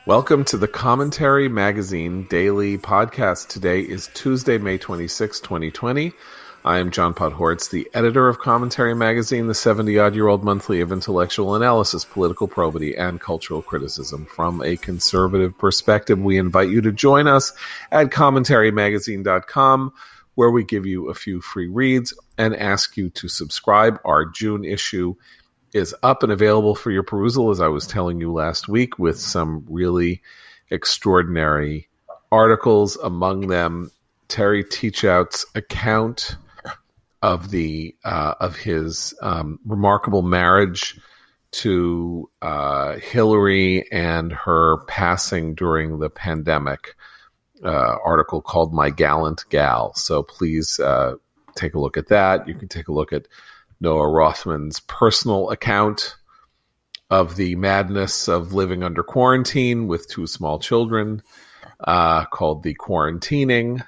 Welcome to the Commentary Magazine Daily Podcast. Today is Tuesday, May 26, 2020. I am John Podhoretz, the editor of Commentary Magazine, the 70-odd-year-old monthly of intellectual analysis, political probity, and cultural criticism. From a conservative perspective, we invite you to join us at commentarymagazine.com, where we give you a few free reads and ask you to subscribe. Our June issue is up and available for your perusal, as I was telling you last week, with some really extraordinary articles, among them Terry Teachout's account of his remarkable marriage to Hillary and her passing during the pandemic, article called My Gallant Gal. So please take a look at that. You can take a look at Noah Rothman's personal account of the madness of living under quarantine with two small children, called The Quarantining,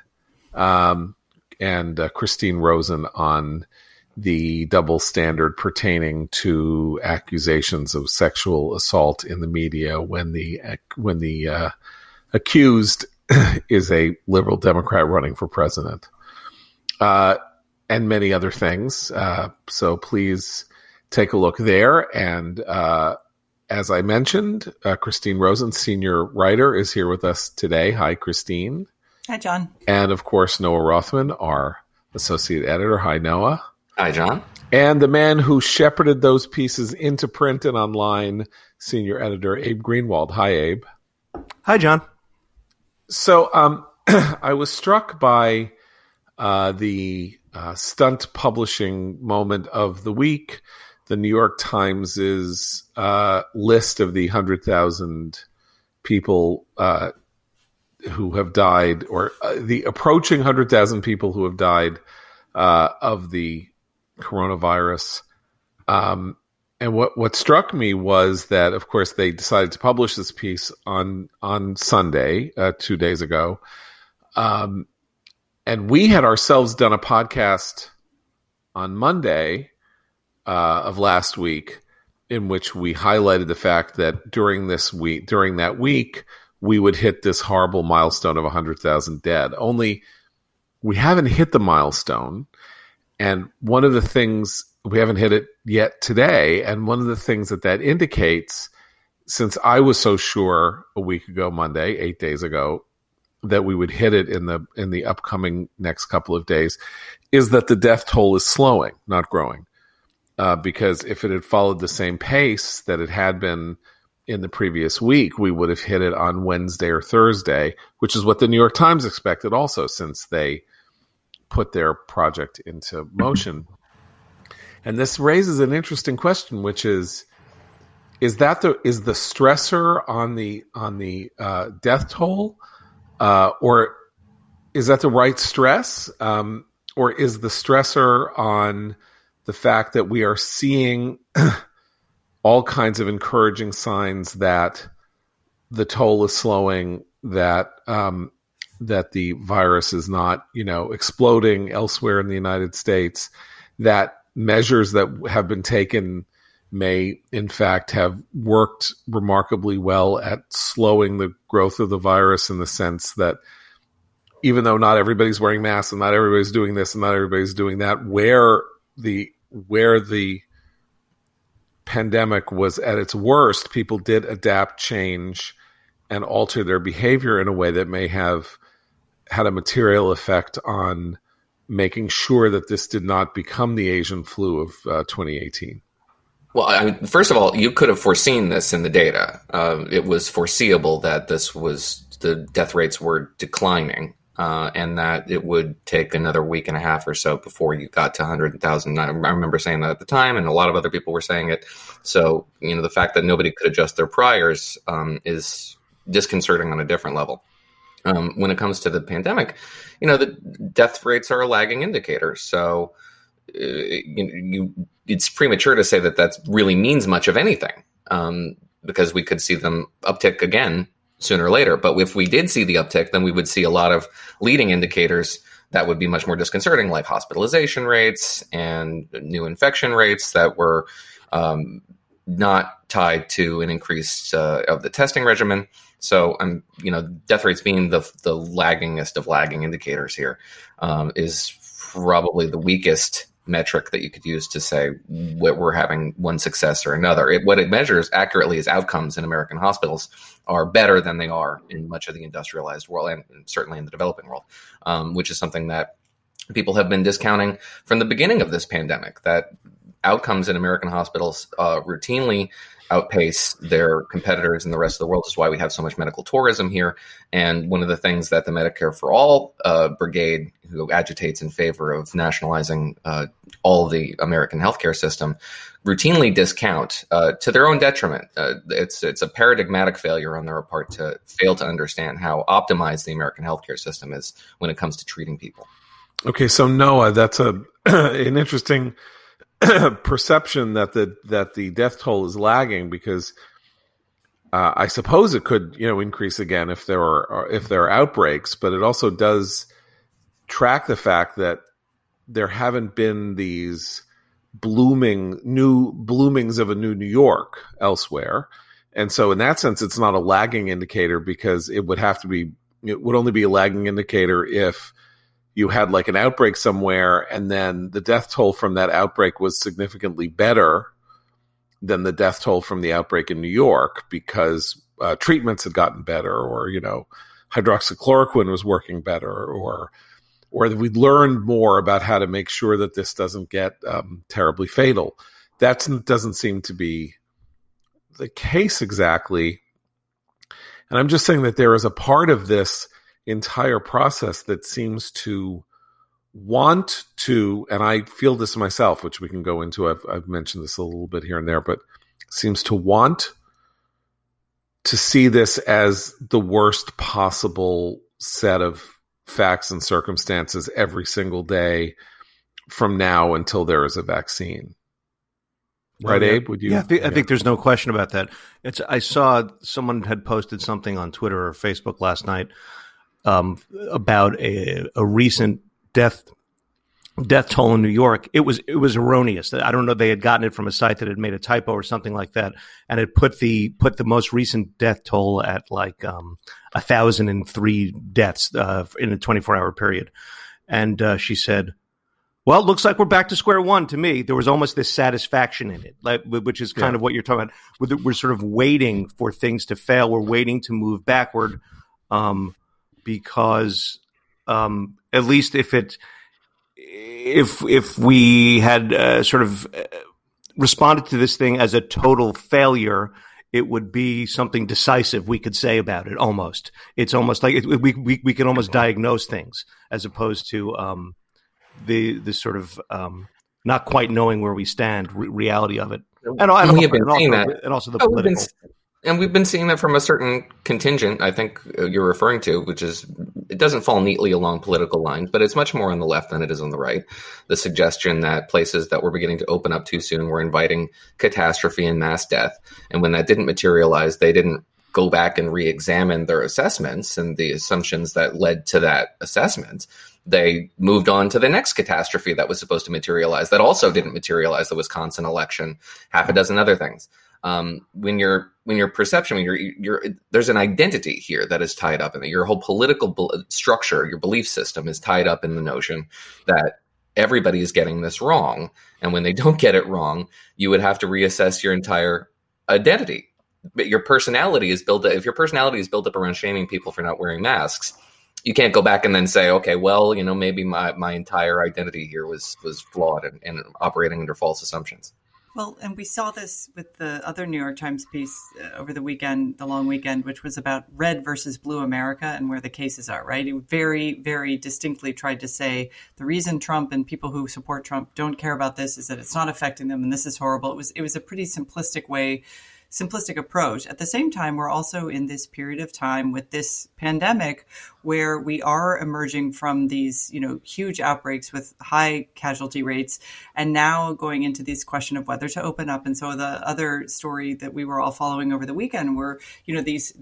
and Christine Rosen on the double standard pertaining to accusations of sexual assault in the media when the accused is a liberal Democrat running for president. And many other things. So please take a look there. And as I mentioned, Christine Rosen, senior writer, is here with us today. Hi, Christine. Hi, John. And of course, Noah Rothman, our associate editor. Hi, Noah. Hi, John. And the man who shepherded those pieces into print and online, senior editor Abe Greenwald. Hi, Abe. Hi, John. So I was struck by the stunt publishing moment of the week. The New York Times' list of the 100,000 people who have died, or the approaching 100,000 people who have died of the coronavirus. And what struck me was that, of course, they decided to publish this piece on Sunday, 2 days ago. And we had ourselves done a podcast on Monday of last week in which we highlighted the fact that during that week, we would hit this horrible milestone of 100,000 dead. Only we haven't hit the milestone. And one of the things, we haven't hit it yet today. And one of the things that indicates, since I was so sure a week ago Monday, 8 days ago, that we would hit it in the upcoming next couple of days, is that the death toll is slowing, not growing. Because if it had followed the same pace that it had been in the previous week, we would have hit it on Wednesday or Thursday, which is what the New York Times expected also, since they put their project into motion. And this raises an interesting question, which is the stressor on the death toll, or is that the right stress? Or is the stressor on the fact that we are seeing all kinds of encouraging signs that the toll is slowing, that the virus is not, exploding elsewhere in the United States, that measures that have been taken may, in fact, have worked remarkably well at slowing the growth of the virus, in the sense that even though not everybody's wearing masks and not everybody's doing this and not everybody's doing that, where the pandemic was at its worst, people did adapt, change, and alter their behavior in a way that may have had a material effect on making sure that this did not become the Asian flu of 2018. Well, first of all, you could have foreseen this in the data. It was foreseeable that the death rates were declining, and that it would take another week and a half or so before you got to 100,000. I remember saying that at the time, and a lot of other people were saying it. So, the fact that nobody could adjust their priors is disconcerting on a different level. When it comes to the pandemic, the death rates are a lagging indicator. So it's premature to say that really means much of anything, because we could see them uptick again sooner or later. But if we did see the uptick, then we would see a lot of leading indicators that would be much more disconcerting, like hospitalization rates and new infection rates that were not tied to an increase of the testing regimen. So death rates being the laggingest of lagging indicators here is probably the weakest metric that you could use to say what we're having one success or another. What it measures accurately is outcomes in American hospitals are better than they are in much of the industrialized world and certainly in the developing world, which is something that people have been discounting from the beginning of this pandemic, that outcomes in American hospitals routinely outpace their competitors in the rest of the world. This is why we have so much medical tourism here. And one of the things that the Medicare for All brigade, who agitates in favor of nationalizing all of the American healthcare system, routinely discount to their own detriment. It's a paradigmatic failure on their part to fail to understand how optimized the American healthcare system is when it comes to treating people. Okay, so Noah, that's an interesting perception that the death toll is lagging, because I suppose it could increase again if there are outbreaks, but it also does track the fact that there haven't been these bloomings of a new New York elsewhere, and so in that sense, it's not a lagging indicator, because it would only be a lagging indicator if you had like an outbreak somewhere and then the death toll from that outbreak was significantly better than the death toll from the outbreak in New York, because treatments had gotten better, or, hydroxychloroquine was working better, or we learned more about how to make sure that this doesn't get terribly fatal. That doesn't seem to be the case exactly. And I'm just saying that there is a part of this entire process that seems to want to, and I feel this myself, which we can go into, I've mentioned this a little bit here and there, but seems to want to see this as the worst possible set of facts and circumstances every single day from now until there is a vaccine. Right, Abe? Would you? Yeah, I think there's no question about that. I saw someone had posted something on Twitter or Facebook last night about a recent death toll in New York. It was erroneous. I don't know. They had gotten it from a site that had made a typo or something like that, and it put the most recent death toll at like 1,003 deaths in a 24-hour period. And she said, "Well, it looks like we're back to square one." To me, there was almost this satisfaction in it, which is kind of what you're talking about. We're sort of waiting for things to fail. We're waiting to move backward. Because at least if we had sort of responded to this thing as a total failure, it would be something decisive we could say about it. Almost, it's almost like we can almost diagnose things, as opposed to the sort of not quite knowing where we stand, reality of it, and also the political. And we've been seeing that from a certain contingent, I think you're referring to, which is, it doesn't fall neatly along political lines, but it's much more on the left than it is on the right. The suggestion that places that were beginning to open up too soon were inviting catastrophe and mass death. And when that didn't materialize, they didn't go back and re-examine their assessments and the assumptions that led to that assessment. They moved on to the next catastrophe that was supposed to materialize, that also didn't materialize, the Wisconsin election, half a dozen other things. When your perception, there's an identity here that is tied up in it. Your whole political structure, your belief system is tied up in the notion that everybody is getting this wrong. And when they don't get it wrong, you would have to reassess your entire identity. But your personality is built up. If your personality is built up around shaming people for not wearing masks, you can't go back and then say, okay, well, maybe my entire identity here was flawed and operating under false assumptions. Well, and we saw this with the other New York Times piece over the weekend, the long weekend, which was about red versus blue America and where the cases are, right? It very, very distinctly tried to say the reason Trump and people who support Trump don't care about this is that it's not affecting them and this is horrible. It was a pretty simplistic approach. At the same time, we're also in this period of time with this pandemic where we are emerging from these, huge outbreaks with high casualty rates, and now going into this question of whether to open up. And so the other story that we were all following over the weekend were, these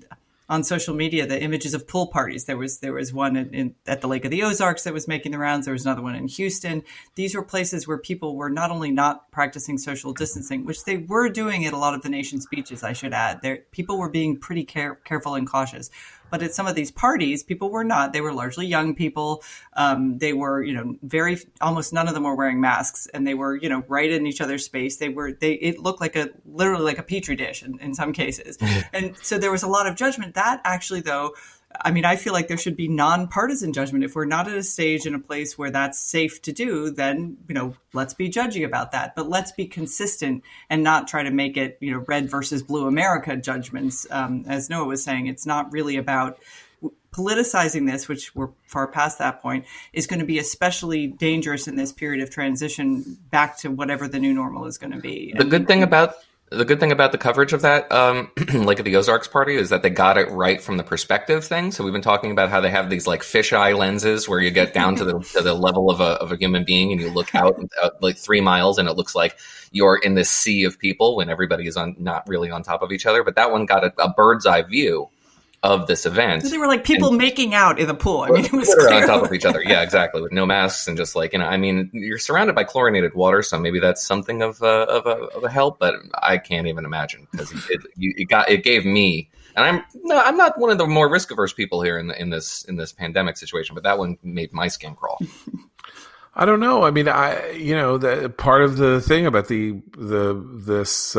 on social media the images of pool parties. There was one at the Lake of the Ozarks that was making the rounds. There was another one in Houston. These were places where people were not only not practicing social distancing, which they were doing at a lot of the nation's beaches, I should add. People were being pretty careful and cautious. But at some of these parties, people were not. They were largely young people. They were, almost none of them were wearing masks, and they were, right in each other's space. It looked literally like a petri dish in some cases. And so there was a lot of judgment. That actually, though, I feel like there should be nonpartisan judgment. If we're not at a stage in a place where that's safe to do, then, let's be judgy about that. But let's be consistent and not try to make it, red versus blue America judgments. As Noah was saying, it's not really about politicizing this, which we're far past that point, is going to be especially dangerous in this period of transition back to whatever the new normal is going to be. The good thing about the coverage of that, like at the Ozarks party, is that they got it right from the perspective thing. So we've been talking about how they have these like fisheye lenses where you get down to the level of a human being and you look out like 3 miles and it looks like you're in this sea of people when everybody is not really on top of each other. But that one got a bird's eye view of this event. They were like people making out in the pool. It was on top of each other. Yeah, exactly. With no masks and just like, you're surrounded by chlorinated water, so maybe that's something of a help, but I can't even imagine because it gave me, and I'm not one of the more risk averse people here in this pandemic situation, but that one made my skin crawl. I don't know. The part of the thing about this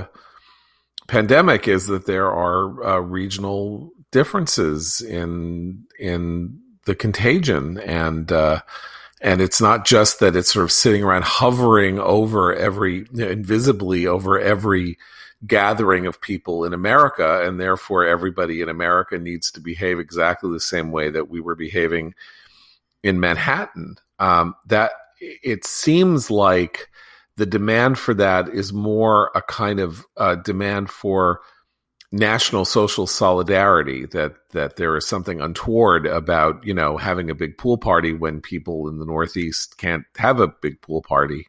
pandemic is that there are regional differences in the contagion, and it's not just that it's sort of sitting around hovering over invisibly over every gathering of people in America, and therefore everybody in America needs to behave exactly the same way that we were behaving in Manhattan. That it seems like the demand for that is more a kind of demand for national social solidarity, that there is something untoward about, having a big pool party when people in the Northeast can't have a big pool party.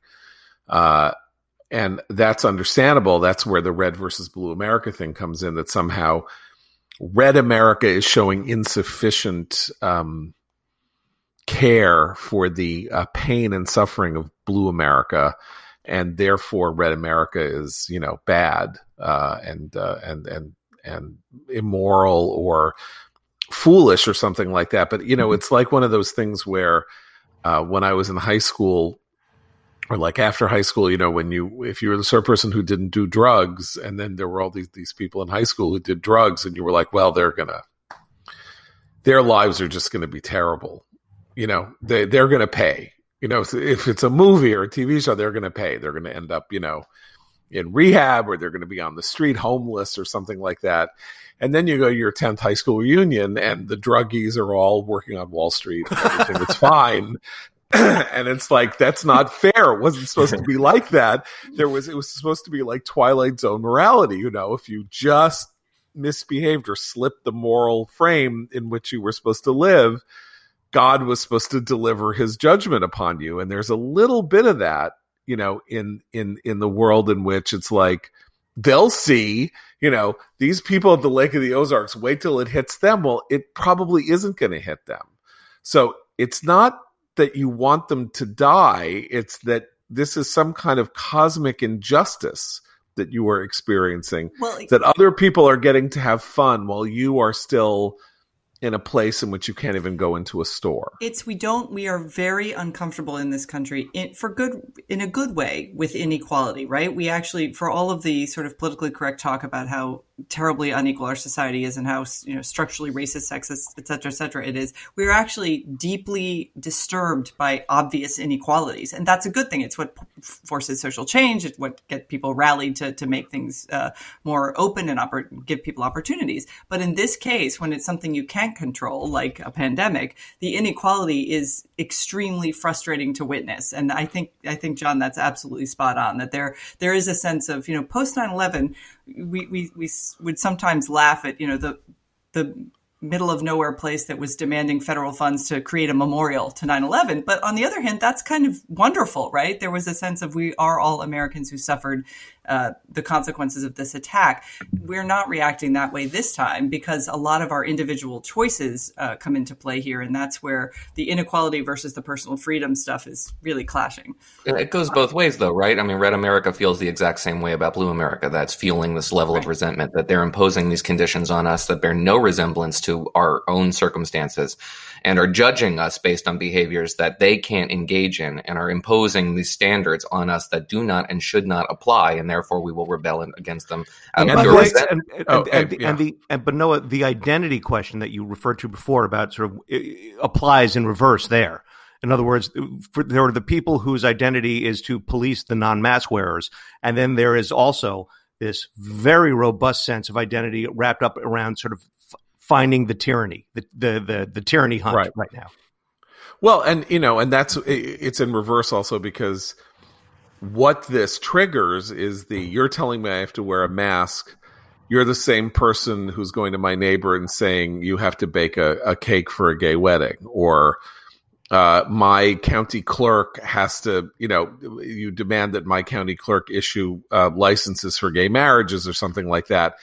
And that's understandable. That's where the red versus blue America thing comes in, that somehow red America is showing insufficient care for the pain and suffering of blue America. And therefore, red America is, bad and immoral or foolish or something like that. But it's like one of those things where when I was in high school, or like after high school, if you were the sort of person who didn't do drugs, and then there were all these people in high school who did drugs, and you were like, well, their lives are just gonna be terrible. They're gonna pay. If it's a movie or a TV show, they're going to pay. They're going to end up, in rehab, or they're going to be on the street homeless or something like that. And then you go to your 10th high school reunion and the druggies are all working on Wall Street and everything is fine. And it's like, that's not fair. It wasn't supposed to be like that. It was supposed to be like Twilight Zone morality. If you just misbehaved or slipped the moral frame in which you were supposed to live, God was supposed to deliver his judgment upon you. And there's a little bit of that, in the world in which it's like, they'll see, these people at the Lake of the Ozarks, wait till it hits them. Well, it probably isn't going to hit them. So it's not that you want them to die. It's that this is some kind of cosmic injustice that you are experiencing, that other people are getting to have fun while you are still in a place in which you can't even go into a store. We are very uncomfortable in this country in a good way with inequality, right? We actually, for all of the sort of politically correct talk about how terribly unequal our society is and how, structurally racist, sexist, et cetera it is, we're actually deeply disturbed by obvious inequalities. And that's a good thing. It's what forces social change. It's what gets people rallied to make things more open and give people opportunities. But in this case, when it's something you can't control, like a pandemic, the inequality is extremely frustrating to witness. And I think, John, that's absolutely spot on, that there is a sense of, post 9/11, we would sometimes laugh at, the middle of nowhere place that was demanding federal funds to create a memorial to 9/11. But on the other hand, that's kind of wonderful, right? There was a sense of we are all Americans who suffered the consequences of this attack. We're not reacting that way this time because a lot of our individual choices come into play here. And that's where the inequality versus the personal freedom stuff is really clashing. It goes both ways, though, right? I mean, Red America feels the exact same way about Blue America. That's fueling this level of resentment that they're imposing these conditions on us that bear no resemblance to our own circumstances and are judging us based on behaviors that they can't engage in and are imposing these standards on us that do not and should not apply. And therefore we will rebel against them out of pure resentment. But Noah, the identity question that you referred to before about sort of applies in reverse there. In other words, there are the people whose identity is to police the non-mask wearers. And then there is also this very robust sense of identity wrapped up around sort of finding the tyranny, the tyranny hunt right now. Well, and it's in reverse also because what this triggers is you're telling me I have to wear a mask. You're the same person who's going to my neighbor and saying you have to bake a cake for a gay wedding, or my county clerk has to, you demand that my county clerk issue licenses for gay marriages or something like that.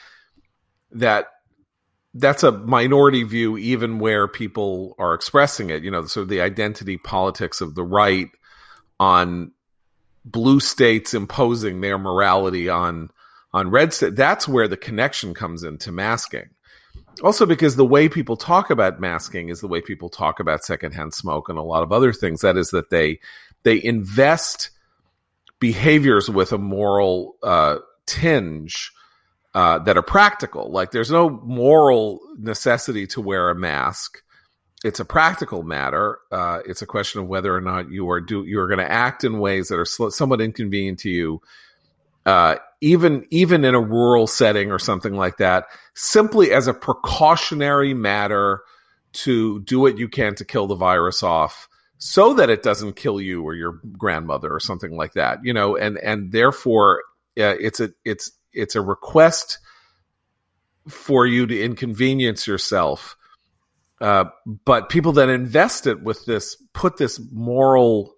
That's a minority view, even where people are expressing it. Sort of the identity politics of the right on blue states imposing their morality on red states. That's where the connection comes into masking. Also, because the way people talk about masking is the way people talk about secondhand smoke and a lot of other things. That is that they invest behaviors with a moral tinge that are practical. Like there's no moral necessity to wear a mask. It's a practical matter. It's a question of whether or not you are going to act in ways that are somewhat inconvenient to you, even in a rural setting or something like that, simply as a precautionary matter to do what you can to kill the virus off, so that it doesn't kill you or your grandmother or something like that. And therefore, it's a request for you to inconvenience yourself. But people then invest it with put this moral,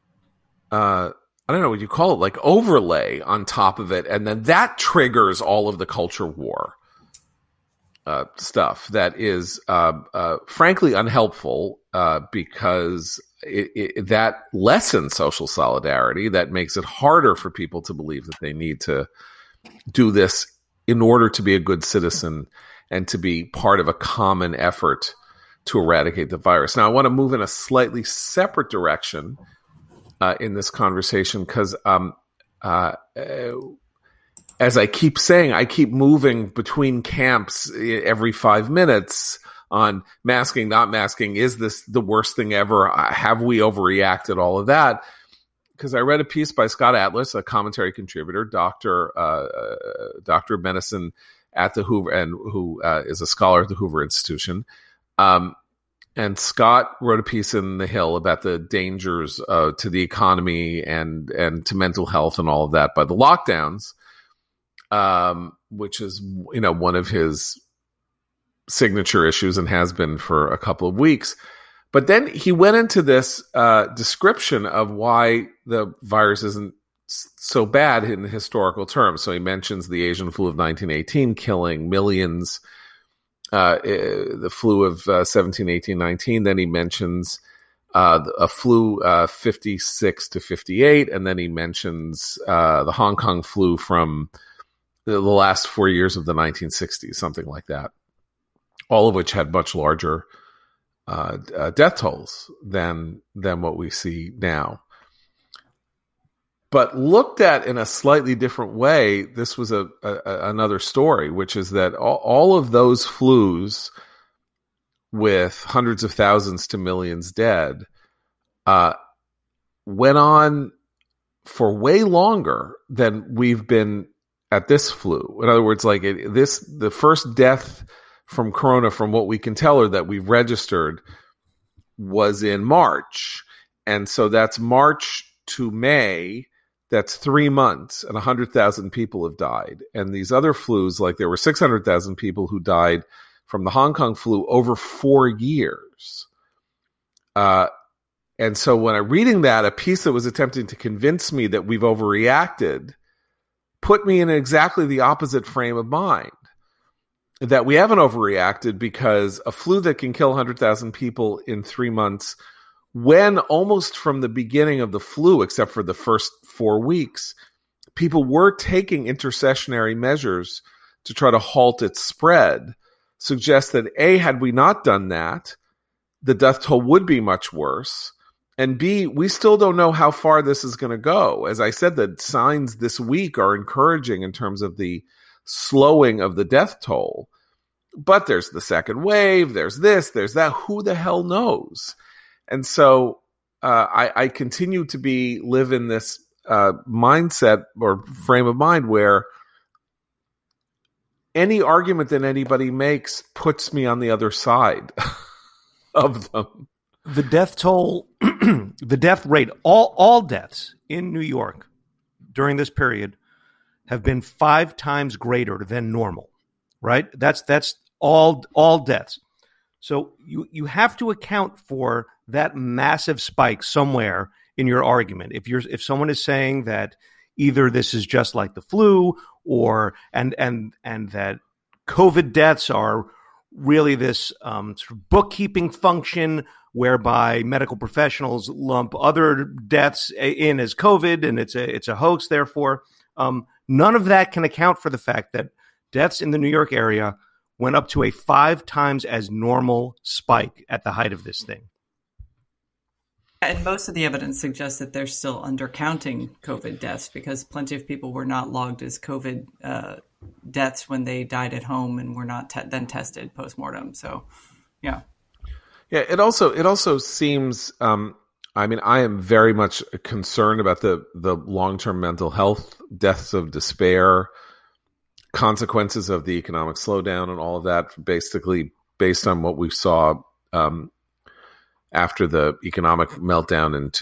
I don't know what you call it, like overlay on top of it. And then that triggers all of the culture war stuff that is, frankly, unhelpful because that lessens social solidarity. That makes it harder for people to believe that they need to do this in order to be a good citizen and to be part of a common effort to eradicate the virus. Now, I want to move in a slightly separate direction in this conversation because, as I keep saying, I keep moving between camps every 5 minutes on masking, not masking. Is this the worst thing ever? Have we overreacted? All of that. Because I read a piece by Scott Atlas, a commentary contributor, doctor of medicine at the Hoover, and who is a scholar at the Hoover Institution. And Scott wrote a piece in The Hill about the dangers to the economy and to mental health and all of that by the lockdowns, which is one of his signature issues and has been for a couple of weeks. But then he went into this description of why the virus isn't so bad in historical terms. So he mentions the Asian flu of 1918 killing millions, the flu of 17, 18, 19. Then he mentions a flu 56 to 58. And then he mentions the Hong Kong flu from the last 4 years of the 1960s, something like that. All of which had much larger death tolls than what we see now. But looked at in a slightly different way, this was another story, which is that all of those flus with hundreds of thousands to millions dead went on for way longer than we've been at this flu. In other words, the first death from corona, from what we can tell, or that we've registered, was in March. And so that's March to May. That's 3 months, and 100,000 people have died. And these other flus, like there were 600,000 people who died from the Hong Kong flu over 4 years. And so when I'm reading that, a piece that was attempting to convince me that we've overreacted put me in exactly the opposite frame of mind. That we haven't overreacted because a flu that can kill 100,000 people in 3 months, when almost from the beginning of the flu, except for the first 4 weeks, people were taking intercessionary measures to try to halt its spread, suggests that A, had we not done that, the death toll would be much worse. And B, we still don't know how far this is going to go. As I said, the signs this week are encouraging in terms of the slowing of the death toll. But there's the second wave, there's this, there's that. Who the hell knows? And so I continue to live in this mindset or frame of mind where any argument that anybody makes puts me on the other side of them. The death toll, the death rate, all deaths in New York during this period have been 5 times greater than normal, right? That's all deaths. So you have to account for that massive spike somewhere in your argument. If someone is saying that either this is just like the flu or and that COVID deaths are really this sort of bookkeeping function whereby medical professionals lump other deaths in as COVID and it's a hoax, therefore, none of that can account for the fact that deaths in the New York area went up to a 5 times as normal spike at the height of this thing. And most of the evidence suggests that they're still undercounting COVID deaths because plenty of people were not logged as COVID deaths when they died at home and were not then tested postmortem. So, yeah. Yeah, it also seems, I am very much concerned about the long-term mental health, deaths of despair, consequences of the economic slowdown and all of that, basically based on what we saw after the economic meltdown in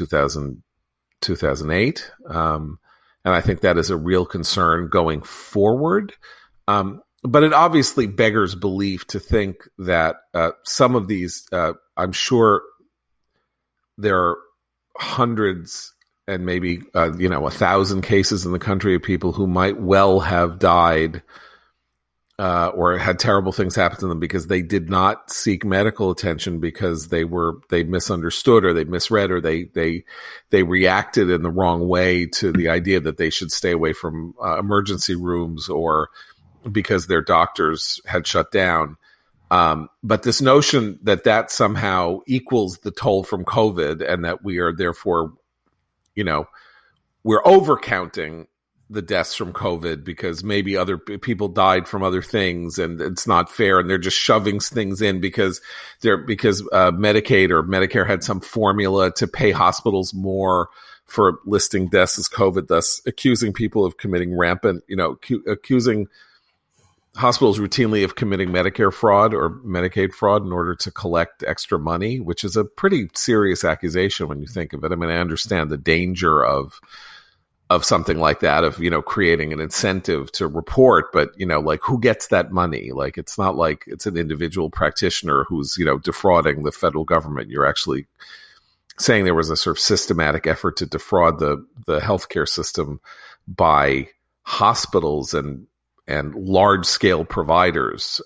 2008. And I think that is a real concern going forward. But it obviously beggars belief to think that some of these, I'm sure there are hundreds and maybe 1,000 cases in the country of people who might well have died or had terrible things happen to them because they did not seek medical attention because they misunderstood or they misread or they reacted in the wrong way to the idea that they should stay away from emergency rooms or because their doctors had shut down. But this notion that somehow equals the toll from COVID and that we are therefore, we're overcounting the deaths from COVID because maybe other people died from other things and it's not fair and they're just shoving things in because Medicaid or Medicare had some formula to pay hospitals more for listing deaths as COVID, thus accusing people of committing accusing hospitals routinely of committing Medicare fraud or Medicaid fraud in order to collect extra money, which is a pretty serious accusation when you think of it. I mean, I understand the danger of something like that, of, creating an incentive to report, but, who gets that money? Like, it's not like it's an individual practitioner who's, defrauding the federal government. You're actually saying there was a sort of systematic effort to defraud the healthcare system by hospitals and large-scale providers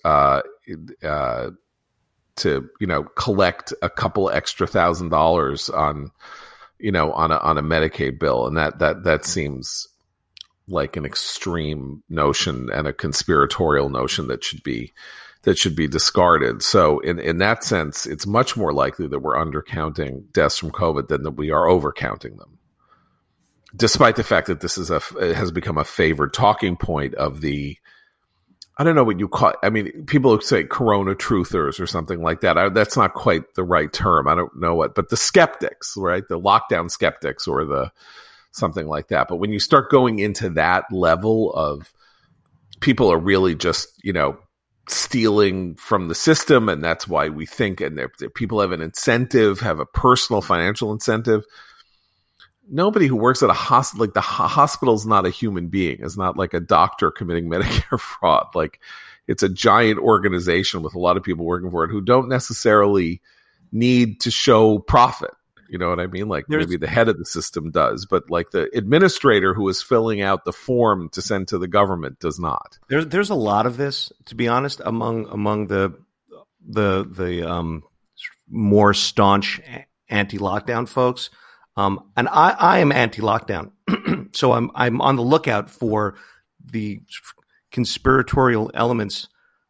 to collect a couple extra $1,000s on a Medicaid bill, and that seems like an extreme notion and a conspiratorial notion that should be discarded. So in that sense, it's much more likely that we're undercounting deaths from COVID than that we are overcounting them. Despite the fact that this it has become a favored talking point of the, I don't know what you call it. I mean, people say corona truthers or something like that. That's not quite the right term. I don't know what, but the skeptics, right? The lockdown skeptics or the something like that. But when you start going into that level of people are really just, stealing from the system, and that's why we think, and people have an incentive, have a personal financial incentive nobody who works at a hospital, like the hospital's not a human being. It's not like a doctor committing Medicare fraud. Like, it's a giant organization with a lot of people working for it who don't necessarily need to show profit. You know what I mean? Like, maybe the head of the system does, but like the administrator who is filling out the form to send to the government does not. There's a lot of this, to be honest, among the more staunch anti-lockdown folks. And I am anti-lockdown, so I'm on the lookout for the conspiratorial elements,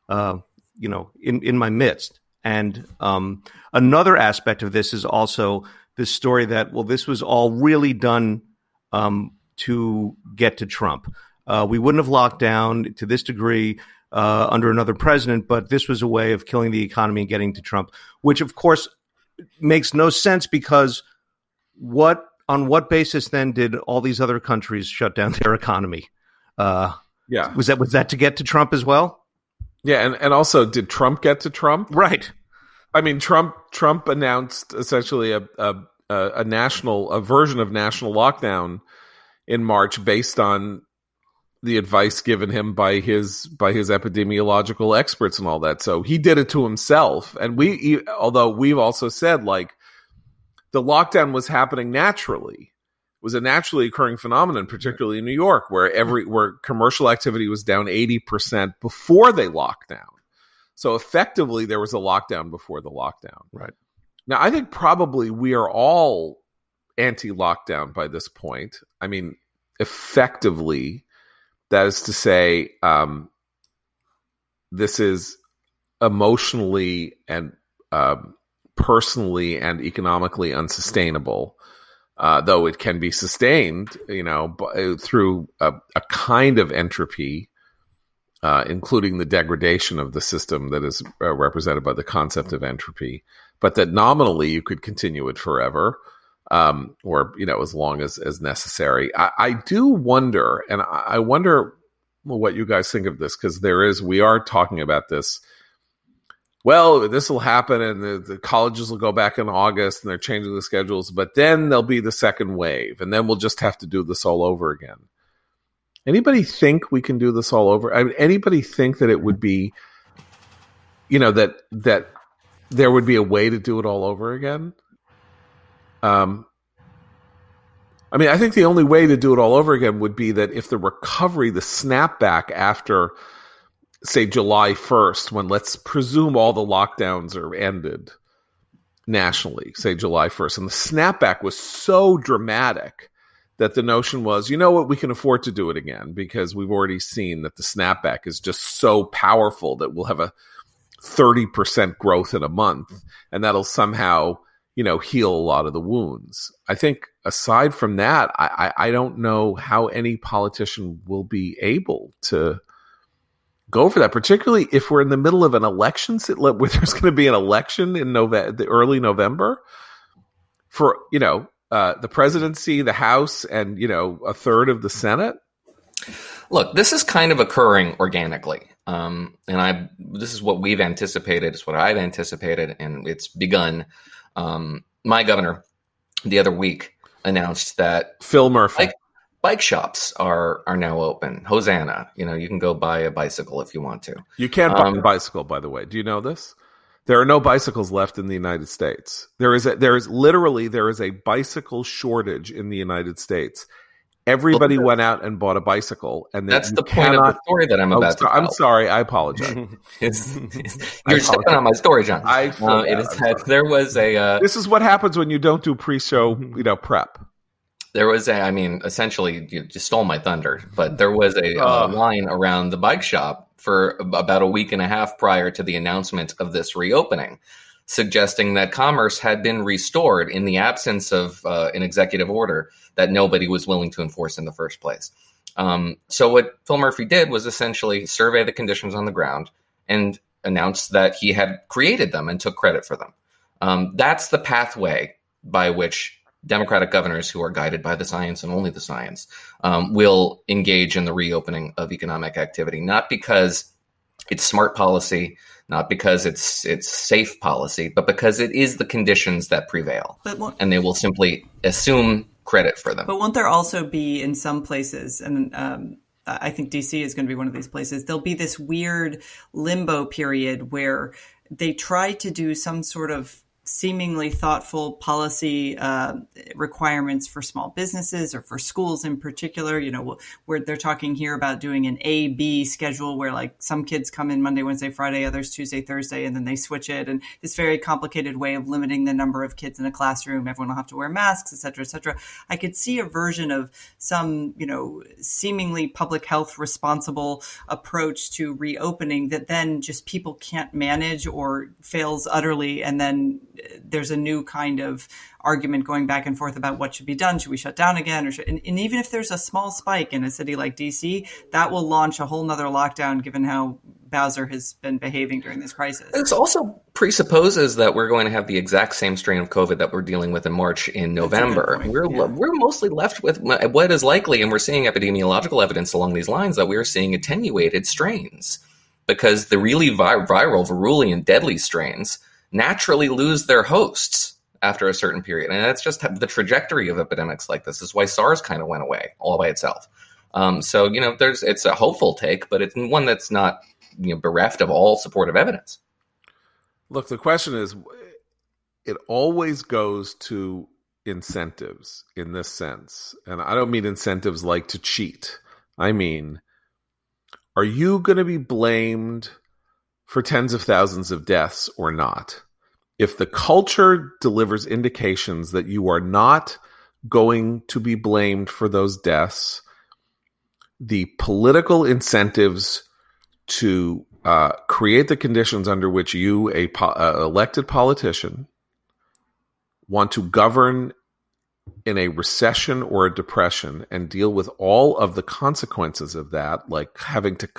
in my midst. And another aspect of this is also this story that, well, this was all really done to get to Trump. We wouldn't have locked down to this degree under another president, but this was a way of killing the economy and getting to Trump, which, of course, makes no sense because on what basis then did all these other countries shut down their economy? Was that to get to Trump as well? Yeah, and also, did Trump get to Trump? Right. I mean, Trump announced essentially a version of national lockdown in March based on the advice given him by his epidemiological experts and all that. So he did it to himself. And although we've also said, like, the lockdown was happening naturally. It was a naturally occurring phenomenon, particularly in New York, where commercial activity was down 80% before they locked down. So effectively, there was a lockdown before the lockdown. Right. Now, I think probably we are all anti-lockdown by this point. I mean, effectively, that is to say, this is emotionally and personally and economically unsustainable, though it can be sustained, through a kind of entropy, including the degradation of the system that is represented by the concept of entropy, but that nominally you could continue it forever, or as long as necessary. I do wonder, and I wonder what you guys think of this, because we are talking about this. Well, this will happen, and the colleges will go back in August, and they're changing the schedules, but then there'll be the second wave, and then we'll just have to do this all over again. Anybody think we can do this all over? I mean, anybody think that it would be, that there would be a way to do it all over again? I mean, I think the only way to do it all over again would be that if the recovery, the snapback after, say, July 1st, when let's presume all the lockdowns are ended nationally, say July 1st, and the snapback was so dramatic that the notion was, you know what, we can afford to do it again because we've already seen that the snapback is just so powerful that we'll have a 30% growth in a month, and that'll somehow, heal a lot of the wounds. I think aside from that, I don't know how any politician will be able to go for that, particularly if we're in the middle of an election, where there's going to be an election in early November for, the presidency, the House, and, a third of the Senate. Look, this is kind of occurring organically. This is what we've anticipated. It's what I've anticipated, and it's begun. My governor the other week announced that Phil Murphy bike shops are now open. Hosanna. You can go buy a bicycle if you want to. You can't buy a bicycle, by the way. Do you know this? There are no bicycles left in the United States. There is a bicycle shortage in the United States. Everybody went out and bought a bicycle, and that's the point of the story that I'm about to tell. I'm sorry, I apologize. You're stepping on my story, John. There was a. This is what happens when you don't do pre-show, prep. There was essentially, you just stole my thunder, but there was a line around the bike shop for about a week and a half prior to the announcement of this reopening, suggesting that commerce had been restored in the absence of an executive order that nobody was willing to enforce in the first place. So what Phil Murphy did was essentially survey the conditions on the ground and announce that he had created them and took credit for them. That's the pathway by which Democratic governors who are guided by the science and only the science will engage in the reopening of economic activity, not because it's smart policy, not because it's safe policy, but because it is the conditions that prevail. And they will simply assume credit for them. But won't there also be in some places, and I think DC is going to be one of these places, there'll be this weird limbo period where they try to do some sort of seemingly thoughtful policy requirements for small businesses or for schools in particular, where they're talking here about doing an A-B schedule where like some kids come in Monday, Wednesday, Friday, others Tuesday, Thursday, and then they switch it. And this very complicated way of limiting the number of kids in a classroom. Everyone will have to wear masks, et cetera, et cetera. I could see a version of some, seemingly public health responsible approach to reopening that then just people can't manage or fails utterly. And then there's a new kind of argument going back and forth about what should be done. Should we shut down again? And even if there's a small spike in a city like DC, that will launch a whole nother lockdown given how Bowser has been behaving during this crisis. It also presupposes that we're going to have the exact same strain of COVID that we're dealing with in March in November. We're mostly left with what is likely, and we're seeing epidemiological evidence along these lines, that we are seeing attenuated strains because the really viral, virulent, deadly strains naturally lose their hosts after a certain period. And that's just the trajectory of epidemics like this. This is why SARS kind of went away all by itself. So, it's a hopeful take, but it's one that's not bereft of all supportive evidence. Look, the question is, it always goes to incentives in this sense. And I don't mean incentives like to cheat. I mean, are you going to be blamed for tens of thousands of deaths or not? If the culture delivers indications that you are not going to be blamed for those deaths, the political incentives to create the conditions under which you, a elected politician, want to govern in a recession or a depression and deal with all of the consequences of that, like having to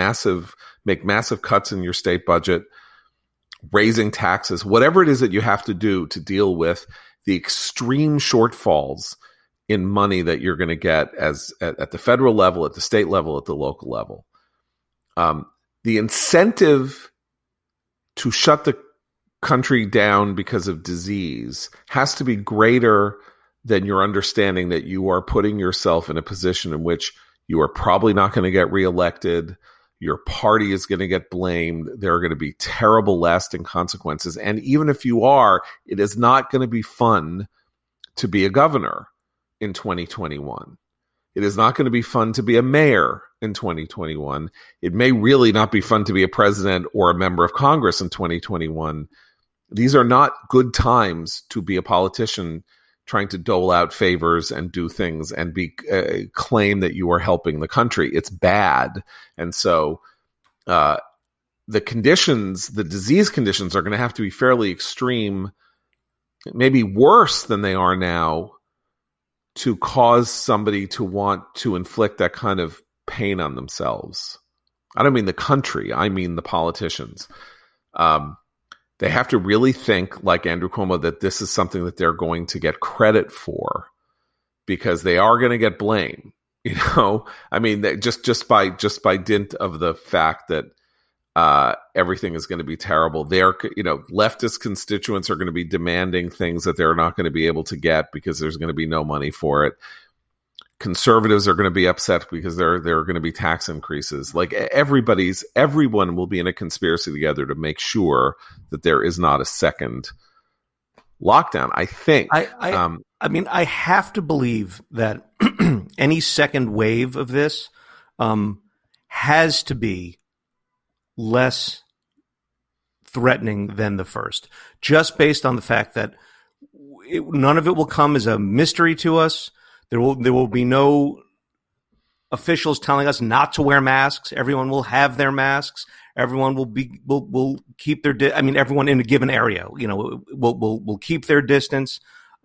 make massive cuts in your state budget, raising taxes, whatever it is that you have to do to deal with the extreme shortfalls in money that you're going to get at the federal level, at the state level, at the local level. The incentive to shut the country down because of disease has to be greater than your understanding that you are putting yourself in a position in which you are probably not going to get reelected. Your party is going to get blamed. There are going to be terrible lasting consequences. And even if you are, it is not going to be fun to be a governor in 2021. It is not going to be fun to be a mayor in 2021. It may really not be fun to be a president or a member of Congress in 2021. These are not good times to be a politician trying to dole out favors and do things and claim that you are helping the country. It's bad. And so the disease conditions are going to have to be fairly extreme, maybe worse than they are now, to cause somebody to want to inflict that kind of pain on themselves. I don't mean the country. I mean the politicians. They have to really think, like Andrew Cuomo, that this is something that they're going to get credit for, because they are going to get blame. I mean, just by dint of the fact that everything is going to be terrible. Leftist constituents are going to be demanding things that they're not going to be able to get because there's going to be no money for it. Conservatives are going to be upset because there are going to be tax increases. Like everyone will be in a conspiracy together to make sure that there is not a second lockdown. I think. I mean, I have to believe that any second wave of this has to be less threatening than the first, just based on the fact that none of it will come as a mystery to us. There will be no officials telling us not to wear masks. Everyone will have their masks. Everyone will keep their everyone in a given area, will keep their distance.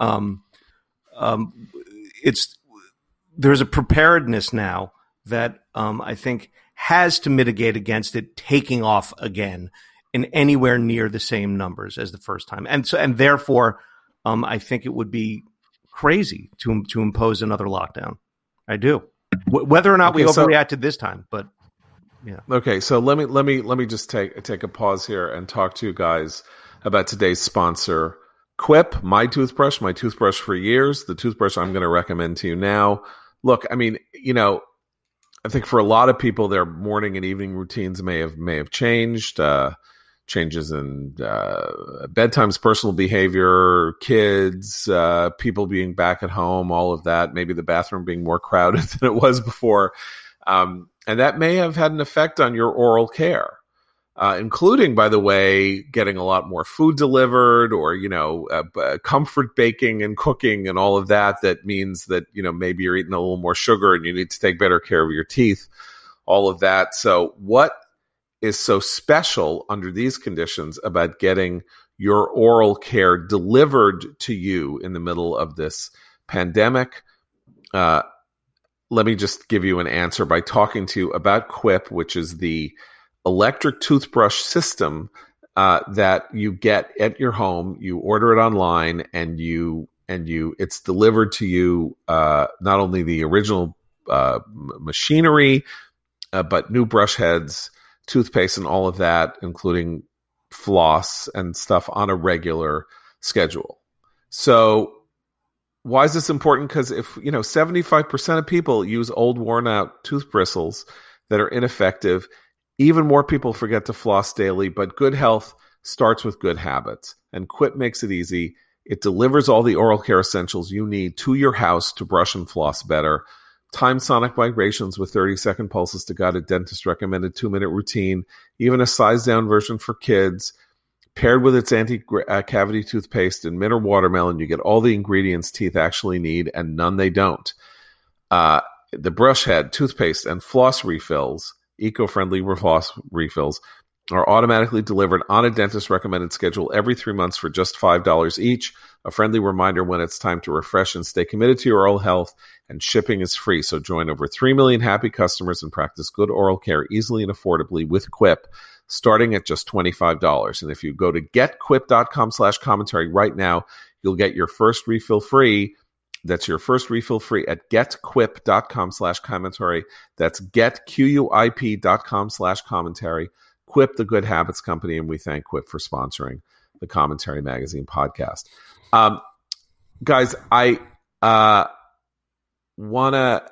There's a preparedness now that I think has to mitigate against it taking off again in anywhere near the same numbers as the first time. And therefore I think it would be crazy to impose another lockdown. I do. Whether or not we overreacted this time, but yeah. Okay, so let me just take a pause here and talk to you guys about today's sponsor, Quip, my toothbrush for years, the toothbrush I'm going to recommend to you now. Look, I mean, I think for a lot of people, their morning and evening routines may have changed. Changes in bedtimes, personal behavior, kids, people being back at home, all of that. Maybe the bathroom being more crowded than it was before, and that may have had an effect on your oral care. Including, by the way, getting a lot more food delivered, or comfort baking and cooking and all of that. That means that maybe you're eating a little more sugar and you need to take better care of your teeth. All of that. So, what is so special under these conditions about getting your oral care delivered to you in the middle of this pandemic? Let me just give you an answer by talking to you about Quip, which is the electric toothbrush system that you get at your home. You order it online, and it's delivered to you, not only the original machinery, but new brush heads, toothpaste, and all of that, including floss and stuff, on a regular schedule. So why is this important? Because if 75% of people use old, worn out tooth bristles that are ineffective, even more people forget to floss daily. But good health starts with good habits, and Quip makes it easy. It delivers all the oral care essentials you need to your house to brush and floss better. Time sonic vibrations with 30-second pulses to guide a dentist recommended 2-minute routine, even a sized down version for kids. Paired with its anti-cavity toothpaste and mint or watermelon, you get all the ingredients teeth actually need, and none they don't. The brush head, toothpaste, and floss refills, eco-friendly floss refills, are automatically delivered on a dentist recommended schedule every 3 months for just $5 each. A friendly reminder when it's time to refresh and stay committed to your oral health, and shipping is free. So join over 3 million happy customers and practice good oral care easily and affordably with Quip, starting at just $25. And if you go to getquip.com/commentary right now, you'll get your first refill free. That's your first refill free at getquip.com/commentary. That's getquip.com/commentary. Quip, the Good Habits Company, and we thank Quip for sponsoring the Commentary Magazine podcast. Guys, I want to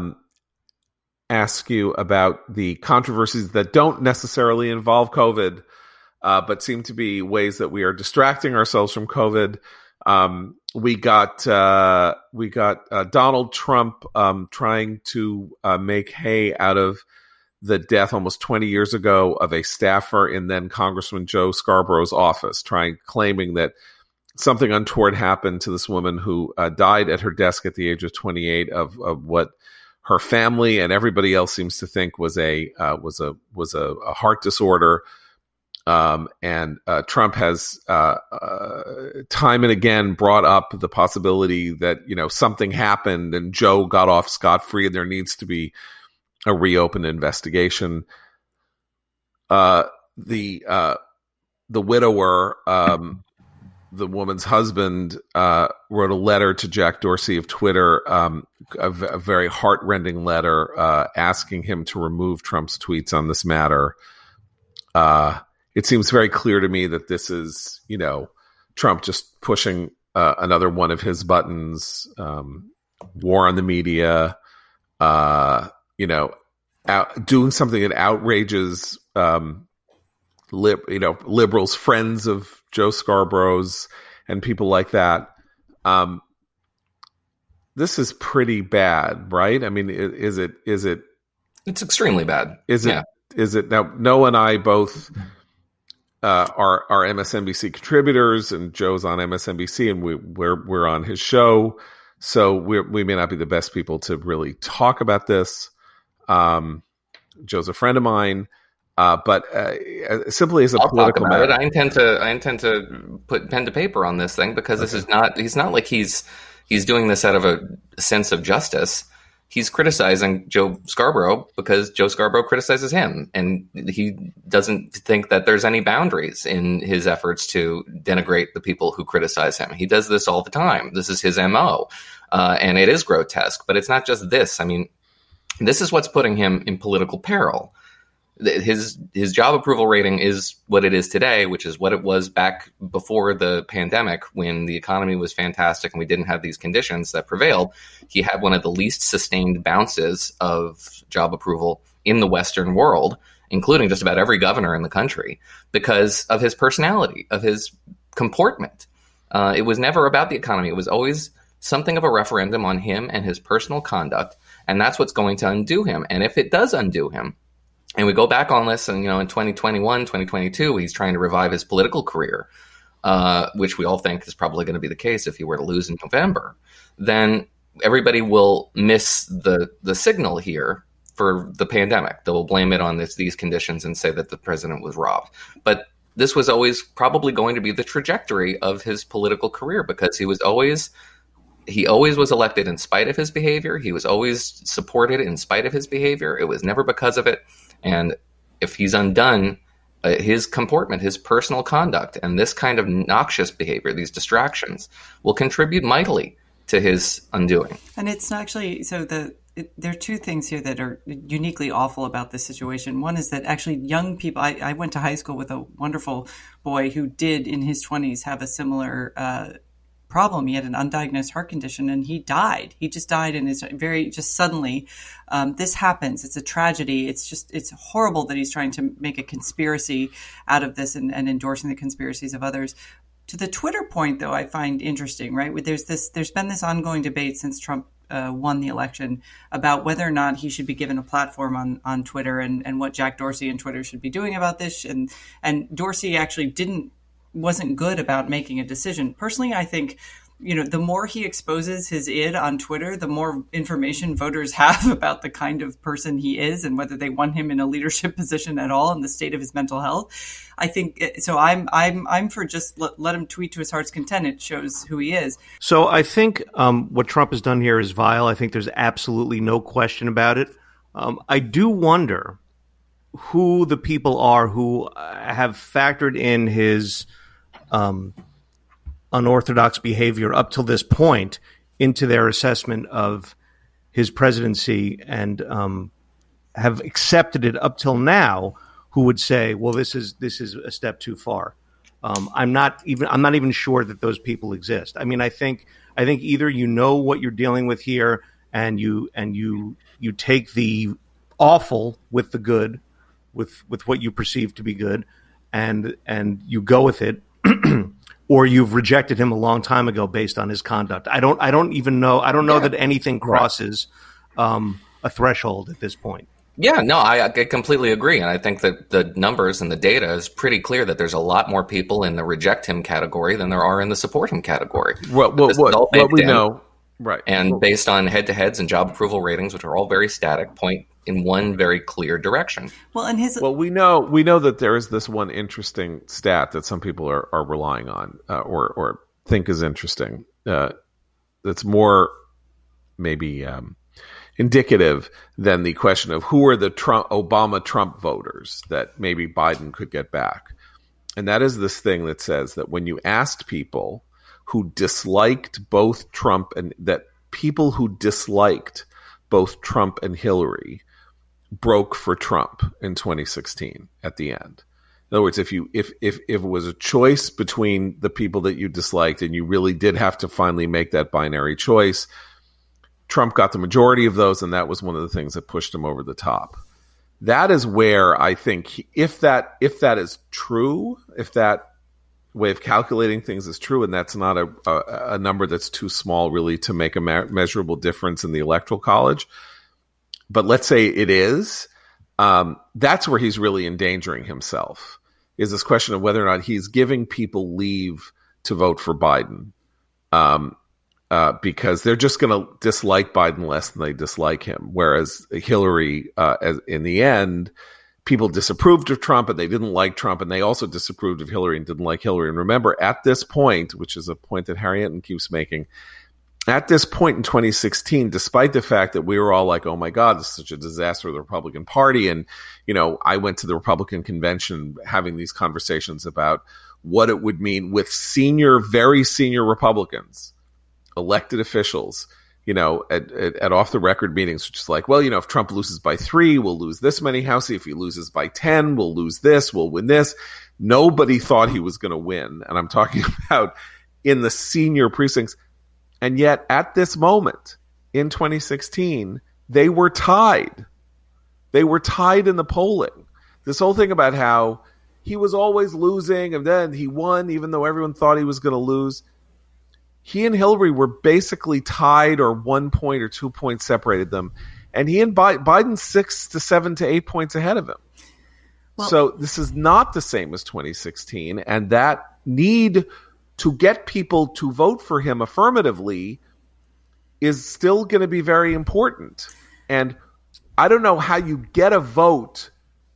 ask you about the controversies that don't necessarily involve COVID, but seem to be ways that we are distracting ourselves from COVID. We got Donald Trump trying to make hay out of the death almost 20 years ago of a staffer in then Congressman Joe Scarborough's office, claiming that something untoward happened to this woman who died at her desk at the age of 28 of what her family and everybody else seems to think was a heart disorder. And Trump has time and again brought up the possibility that something happened and Joe got off scot-free, and there needs to be a reopened investigation. The widower, the woman's husband, wrote a letter to Jack Dorsey of Twitter, a very heartrending letter asking him to remove Trump's tweets on this matter. It seems very clear to me that this is, Trump just pushing another one of his buttons, war on the media, doing something that outrages, liberals, friends of Joe Scarborough's, and people like that. This is pretty bad, right? I mean, is it? It's extremely bad. Is it now? Noah and I both are MSNBC contributors, and Joe's on MSNBC, and we're on his show, so we may not be the best people to really talk about this. Joe's a friend of mine, but simply as a political matter, I intend to put pen to paper on this thing, because this is not. He's not like he's doing this out of a sense of justice. He's criticizing Joe Scarborough because Joe Scarborough criticizes him, and he doesn't think that there's any boundaries in his efforts to denigrate the people who criticize him. He does this all the time. This is his MO, and it is grotesque. But it's not just this. I mean, this is what's putting him in political peril. His job approval rating is what it is today, which is what it was back before the pandemic when the economy was fantastic and we didn't have these conditions that prevailed. He had one of the least sustained bounces of job approval in the Western world, including just about every governor in the country, because of his personality, of his comportment. It was never about the economy. It was always something of a referendum on him and his personal conduct. And that's what's going to undo him. And if it does undo him, and we go back on this, and in 2021, 2022, he's trying to revive his political career, which we all think is probably going to be the case if he were to lose in November, then everybody will miss the signal here for the pandemic. They will blame it on these conditions and say that the president was robbed. But this was always probably going to be the trajectory of his political career, because he always was elected in spite of his behavior. He was always supported in spite of his behavior. It was never because of it. And if he's undone, his comportment, his personal conduct, and this kind of noxious behavior, these distractions, will contribute mightily to his undoing. And it's actually, there are two things here that are uniquely awful about this situation. One is that actually young people, I went to high school with a wonderful boy who did in his 20s have a similar problem. He had an undiagnosed heart condition and he died. He just died, and it's just suddenly. This happens. It's a tragedy. It's horrible that he's trying to make a conspiracy out of this and endorsing the conspiracies of others. To the Twitter point, though, I find interesting, right? There's been this ongoing debate since Trump won the election about whether or not he should be given a platform on Twitter, and what Jack Dorsey and Twitter should be doing about this. And Dorsey actually wasn't good about making a decision. Personally, I think, the more he exposes his id on Twitter, the more information voters have about the kind of person he is and whether they want him in a leadership position at all, and the state of his mental health. I think so. I'm for just let him tweet to his heart's content. It shows who he is. So I think what Trump has done here is vile. I think there's absolutely no question about it. I do wonder who the people are who have factored in his unorthodox behavior up till this point into their assessment of his presidency, and have accepted it up till now, who would say, well, this is a step too far. I'm not even sure that those people exist. I mean, I think either you know what you're dealing with here, and you take the awful with the good, with what you perceive to be good, and you go with it, or you've rejected him a long time ago based on his conduct. I don't even know. I don't know that anything crosses a threshold at this point. Yeah, no, I completely agree. And I think that the numbers and the data is pretty clear that there's a lot more people in the reject him category than there are in the support him category. What we know. Right. And based on head-to-heads and job approval ratings, which are all very static, point in one very clear direction. Well, we know that there is this one interesting stat that some people are relying on or think is interesting. That's more maybe indicative than the question of who are the Obama-Trump voters that maybe Biden could get back. And that is this thing that says that when you asked people who disliked both Trump and that people who disliked both Trump and Hillary broke for Trump in 2016 at the end. In other words, if it was a choice between the people that you disliked and you really did have to finally make that binary choice, Trump got the majority of those, and that was one of the things that pushed him over the top. That is where I think if that is true, if that way of calculating things is true, and that's not a number that's too small really to make a measurable difference in the Electoral College, but let's say it is, that's where he's really endangering himself, is this question of whether or not he's giving people leave to vote for Biden, because they're just going to dislike Biden less than they dislike him, whereas Hillary, in the end, people disapproved of Trump and they didn't like Trump, and they also disapproved of Hillary and didn't like Hillary. And remember, at this point, which is a point that Harry Enton keeps making, at this point in 2016, despite the fact that we were all like, oh my God, this is such a disaster of the Republican Party. And, I went to the Republican convention having these conversations about what it would mean with very senior Republicans, elected officials, at off the record meetings, which is like, well, if Trump loses by 3, we'll lose this many houses. If he loses by 10, we'll lose this, we'll win this. Nobody thought he was going to win. And I'm talking about in the senior precincts. And yet at this moment in 2016, they were tied. They were tied in the polling. This whole thing about how he was always losing and then he won even though everyone thought he was going to lose. He and Hillary were basically tied, or 1 point or 2 points separated them. And he and Biden 6 to 7 to 8 points ahead of him. Well, so this is not the same as 2016. And that need to get people to vote for him affirmatively is still going to be very important. And I don't know how you get a vote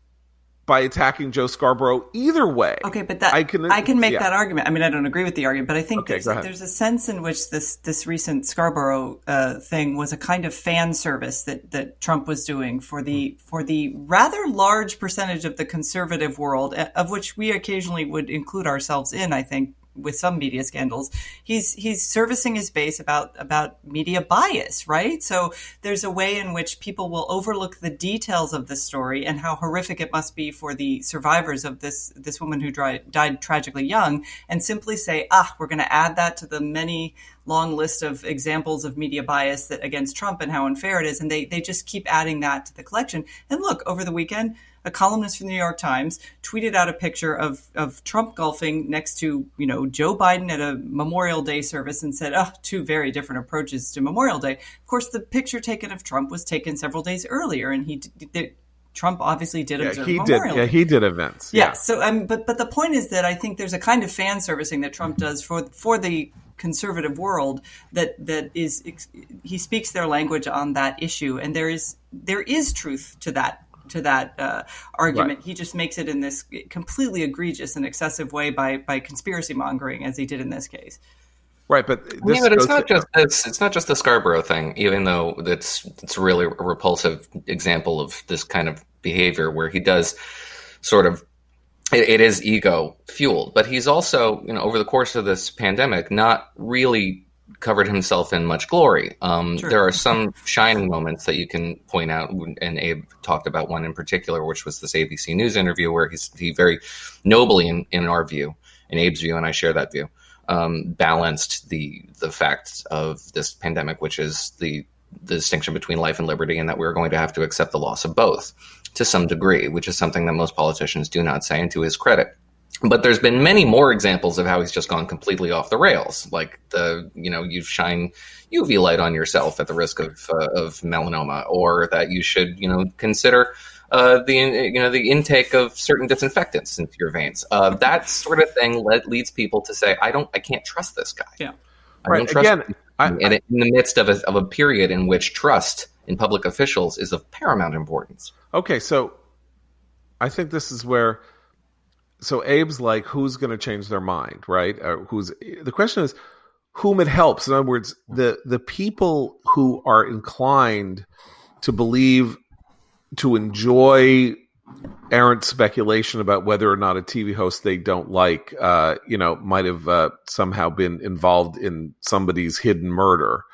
by attacking Joe Scarborough either way. Okay, but I can make that argument. I mean, I don't agree with the argument, but I think there's a sense in which this recent Scarborough thing was a kind of fan service that Trump was doing for the rather large percentage of the conservative world, of which we occasionally would include ourselves in, I think, with some media scandals. He's servicing his base about media bias, right? So there's a way in which people will overlook the details of this story and how horrific it must be for the survivors of this woman who died tragically young, and simply say, we're going to add that to the many long list of examples of media bias that against Trump and how unfair it is. And they just keep adding that to the collection. And look, over the weekend, a columnist from the New York Times tweeted out a picture of Trump golfing next to, Joe Biden at a Memorial Day service and said, two very different approaches to Memorial Day. Of course, the picture taken of Trump was taken several days earlier, and Trump obviously did observe Memorial Day. Yeah, he did events. Yeah. So, but the point is that I think there's a kind of fan servicing that Trump does for the conservative world that is, he speaks their language on that issue, and there is truth to that argument. Right. He just makes it in this completely egregious and excessive way by conspiracy mongering, as he did in this case. Right, but it's not just this. It's not just the Scarborough thing, even though it's really a repulsive example of this kind of behavior where he does sort of. It is ego fueled, but he's also, over the course of this pandemic, not really covered himself in much glory. Sure. There are some shining moments that you can point out, and Abe talked about one in particular, which was this ABC News interview where he very nobly, in our view, in Abe's view, and I share that view, balanced the facts of this pandemic, which is the distinction between life and liberty, and that we're going to have to accept the loss of both to some degree, which is something that most politicians do not say, and to his credit. But there's been many more examples of how he's just gone completely off the rails, like you shine UV light on yourself at the risk of melanoma, or that you should consider the intake of certain disinfectants into your veins. That sort of thing leads people to say, I can't trust this guy. Yeah, I don't trust him. And in the midst of a period in which trust in public officials is of paramount importance. Okay, so I think this is where. So Abe's like, who's going to change their mind, right? The question is, whom it helps. In other words, the people who are inclined to believe, to enjoy errant speculation about whether or not a TV host they don't like, might have somehow been involved in somebody's hidden murder.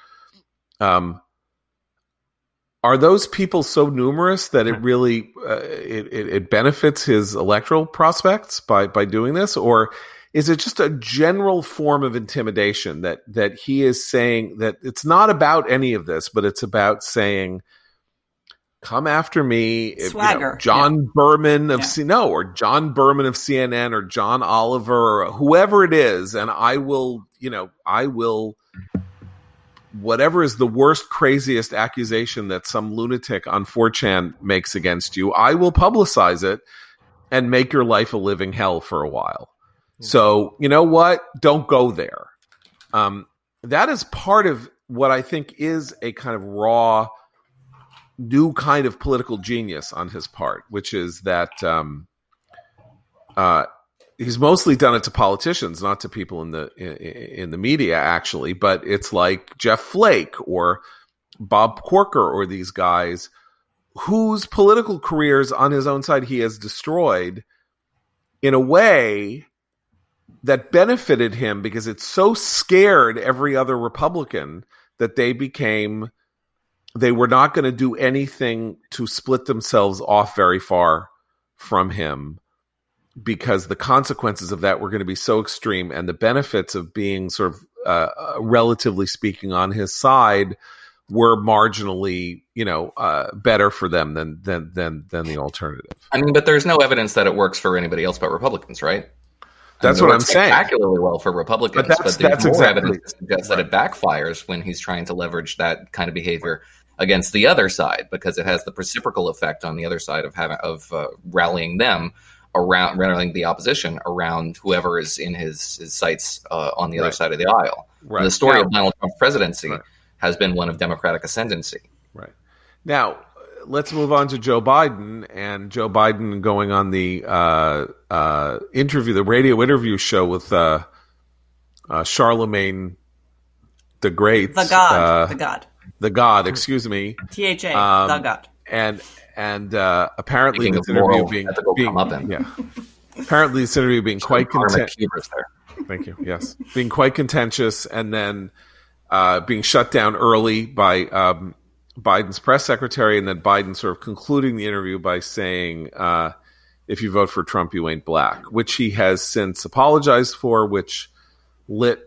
Are those people so numerous that it really it benefits his electoral prospects by doing this, or is it just a general form of intimidation that he is saying that it's not about any of this, but it's about saying, "Come after me, swagger." John Berman of or John Berman of CNN, or John Oliver, or whoever it is, and I will. Whatever is the worst, craziest accusation that some lunatic on 4chan makes against you, I will publicize it and make your life a living hell for a while. So, you know what? Don't go there. That is part of what I think is a kind of raw, new kind of political genius on his part, which is that he's mostly done it to politicians, not to people in the media, actually. But it's like Jeff Flake or Bob Corker or these guys whose political careers on his own side he has destroyed in a way that benefited him because it so scared every other Republican that they were not going to do anything to split themselves off very far from him, because the consequences of that were going to be so extreme, and the benefits of being sort of relatively speaking on his side were marginally, better for them than the alternative. I mean, but there's no evidence that it works for anybody else but Republicans, right? That's what I'm saying. Spectacularly well for Republicans, but there's more exactly evidence to suggest that it backfires when he's trying to leverage that kind of behavior against the other side, because it has the reciprocal effect on the other side of rallying them around, rallying the opposition around whoever is in his sights on the other side of the aisle. Right. The story of Donald Trump's presidency has been one of Democratic ascendancy. Right. Now, let's move on to Joe Biden, and Joe Biden going on the the radio interview show with Charlemagne the Great. The God, excuse me. THA, the God. And apparently this interview apparently this interview being quite contentious. Thank you. Yes. Being quite contentious, and then being shut down early by Biden's press secretary, and then Biden sort of concluding the interview by saying, if you vote for Trump, you ain't black, which he has since apologized for, which lit,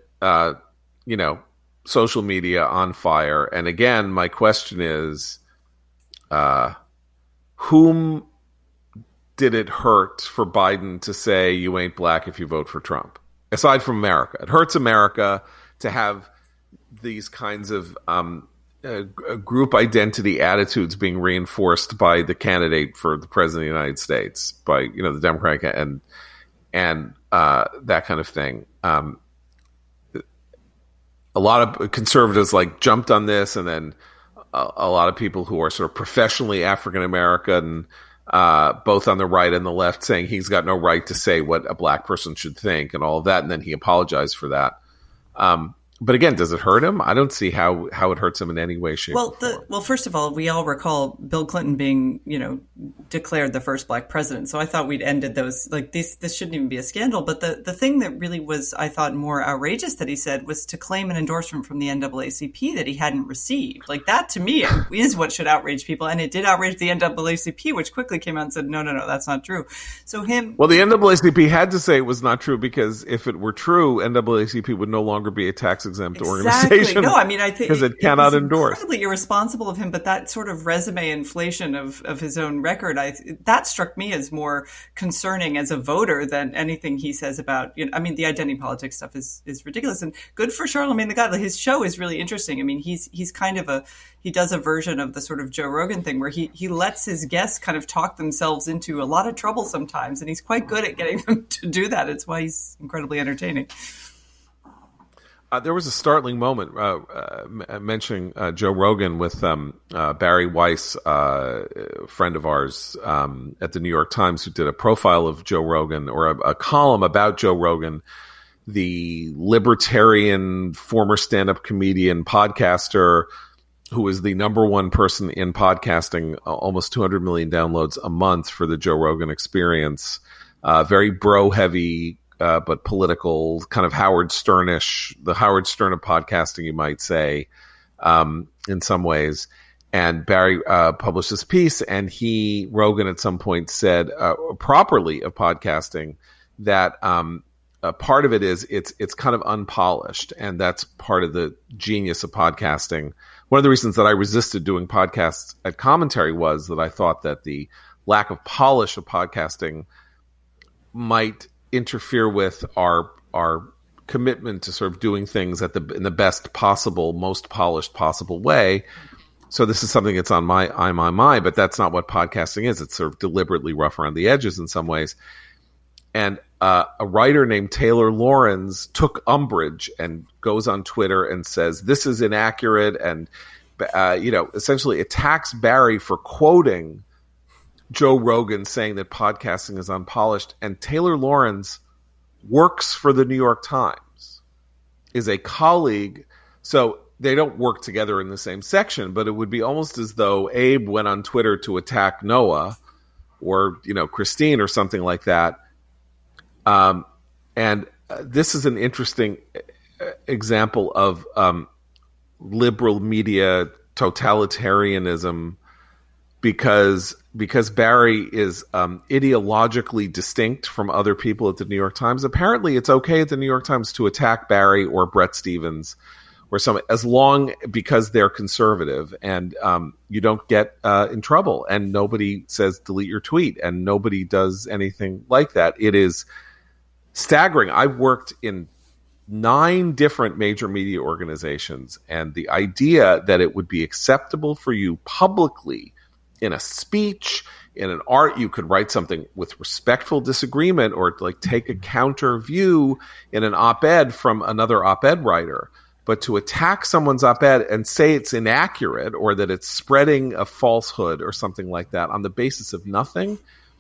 social media on fire. And again, my question is, whom did it hurt for Biden to say you ain't black if you vote for Trump? Aside from America, it hurts America to have these kinds of group identity attitudes being reinforced by the candidate for the president of the United States, by the Democratic and that kind of thing. A lot of conservatives jumped on this, and then a lot of people who are sort of professionally African American, both on the right and the left, saying he's got no right to say what a black person should think and all of that, and then he apologized for that. But again, does it hurt him? I don't see how it hurts him in any way, shape, or form. Well, first of all, we all recall Bill Clinton being, declared the first black president. So I thought we'd ended those. This shouldn't even be a scandal. But the thing that really was, I thought, more outrageous that he said was to claim an endorsement from the NAACP that he hadn't received. That, to me, is what should outrage people. And it did outrage the NAACP, which quickly came out and said, no, that's not true. So Well, the NAACP had to say it was not true, because if it were true, NAACP would no longer be a tax-exempt organization. No, I mean, I think because it cannot endorse. Incredibly irresponsible of him, but that sort of resume inflation of his own record, that struck me as more concerning as a voter than anything he says about. I mean, the identity politics stuff is ridiculous, and good for Charlemagne the God. His show is really interesting. I mean, he's kind of he does a version of the sort of Joe Rogan thing where he lets his guests kind of talk themselves into a lot of trouble sometimes, and he's quite good at getting them to do that. It's why he's incredibly entertaining. There was a startling moment mentioning Joe Rogan with Barry Weiss, a friend of ours at the New York Times, who did a profile of Joe Rogan, or a column about Joe Rogan, the libertarian former stand-up comedian, podcaster, who is the number one person in podcasting, almost 200 million downloads a month for the Joe Rogan Experience, very bro-heavy, but political, kind of Howard Sternish, the Howard Stern of podcasting, you might say, in some ways. And Barry published this piece, and Rogan at some point said properly of podcasting that part of it is it's kind of unpolished, and that's part of the genius of podcasting. One of the reasons that I resisted doing podcasts at Commentary was that I thought that the lack of polish of podcasting might interfere with our commitment to sort of doing things in the best possible, most polished possible way. So this is something that's on my mind, but that's not what podcasting is. It's sort of deliberately rough around the edges in some ways. And a writer named Taylor Lorenz took umbrage and goes on Twitter and says this is inaccurate, and essentially attacks Barry for quoting Joe Rogan saying that podcasting is unpolished. And Taylor Lorenz works for the New York Times, is a colleague. So they don't work together in the same section, but it would be almost as though Abe went on Twitter to attack Noah or, Christine or something like that. And this is an interesting example of liberal media totalitarianism because Barry is ideologically distinct from other people at the New York Times. Apparently, it's okay at the New York Times to attack Barry or Bret Stephens or some, as long because they're conservative, and you don't get in trouble, and nobody says delete your tweet, and nobody does anything like that. It is staggering. I've worked in 9 different major media organizations, and the idea that it would be acceptable for you publicly in a speech, in an art, you could write something with respectful disagreement or like take a counter view in an op-ed from another op-ed writer. But to attack someone's op-ed and say it's inaccurate or that it's spreading a falsehood or something like that on the basis of nothing,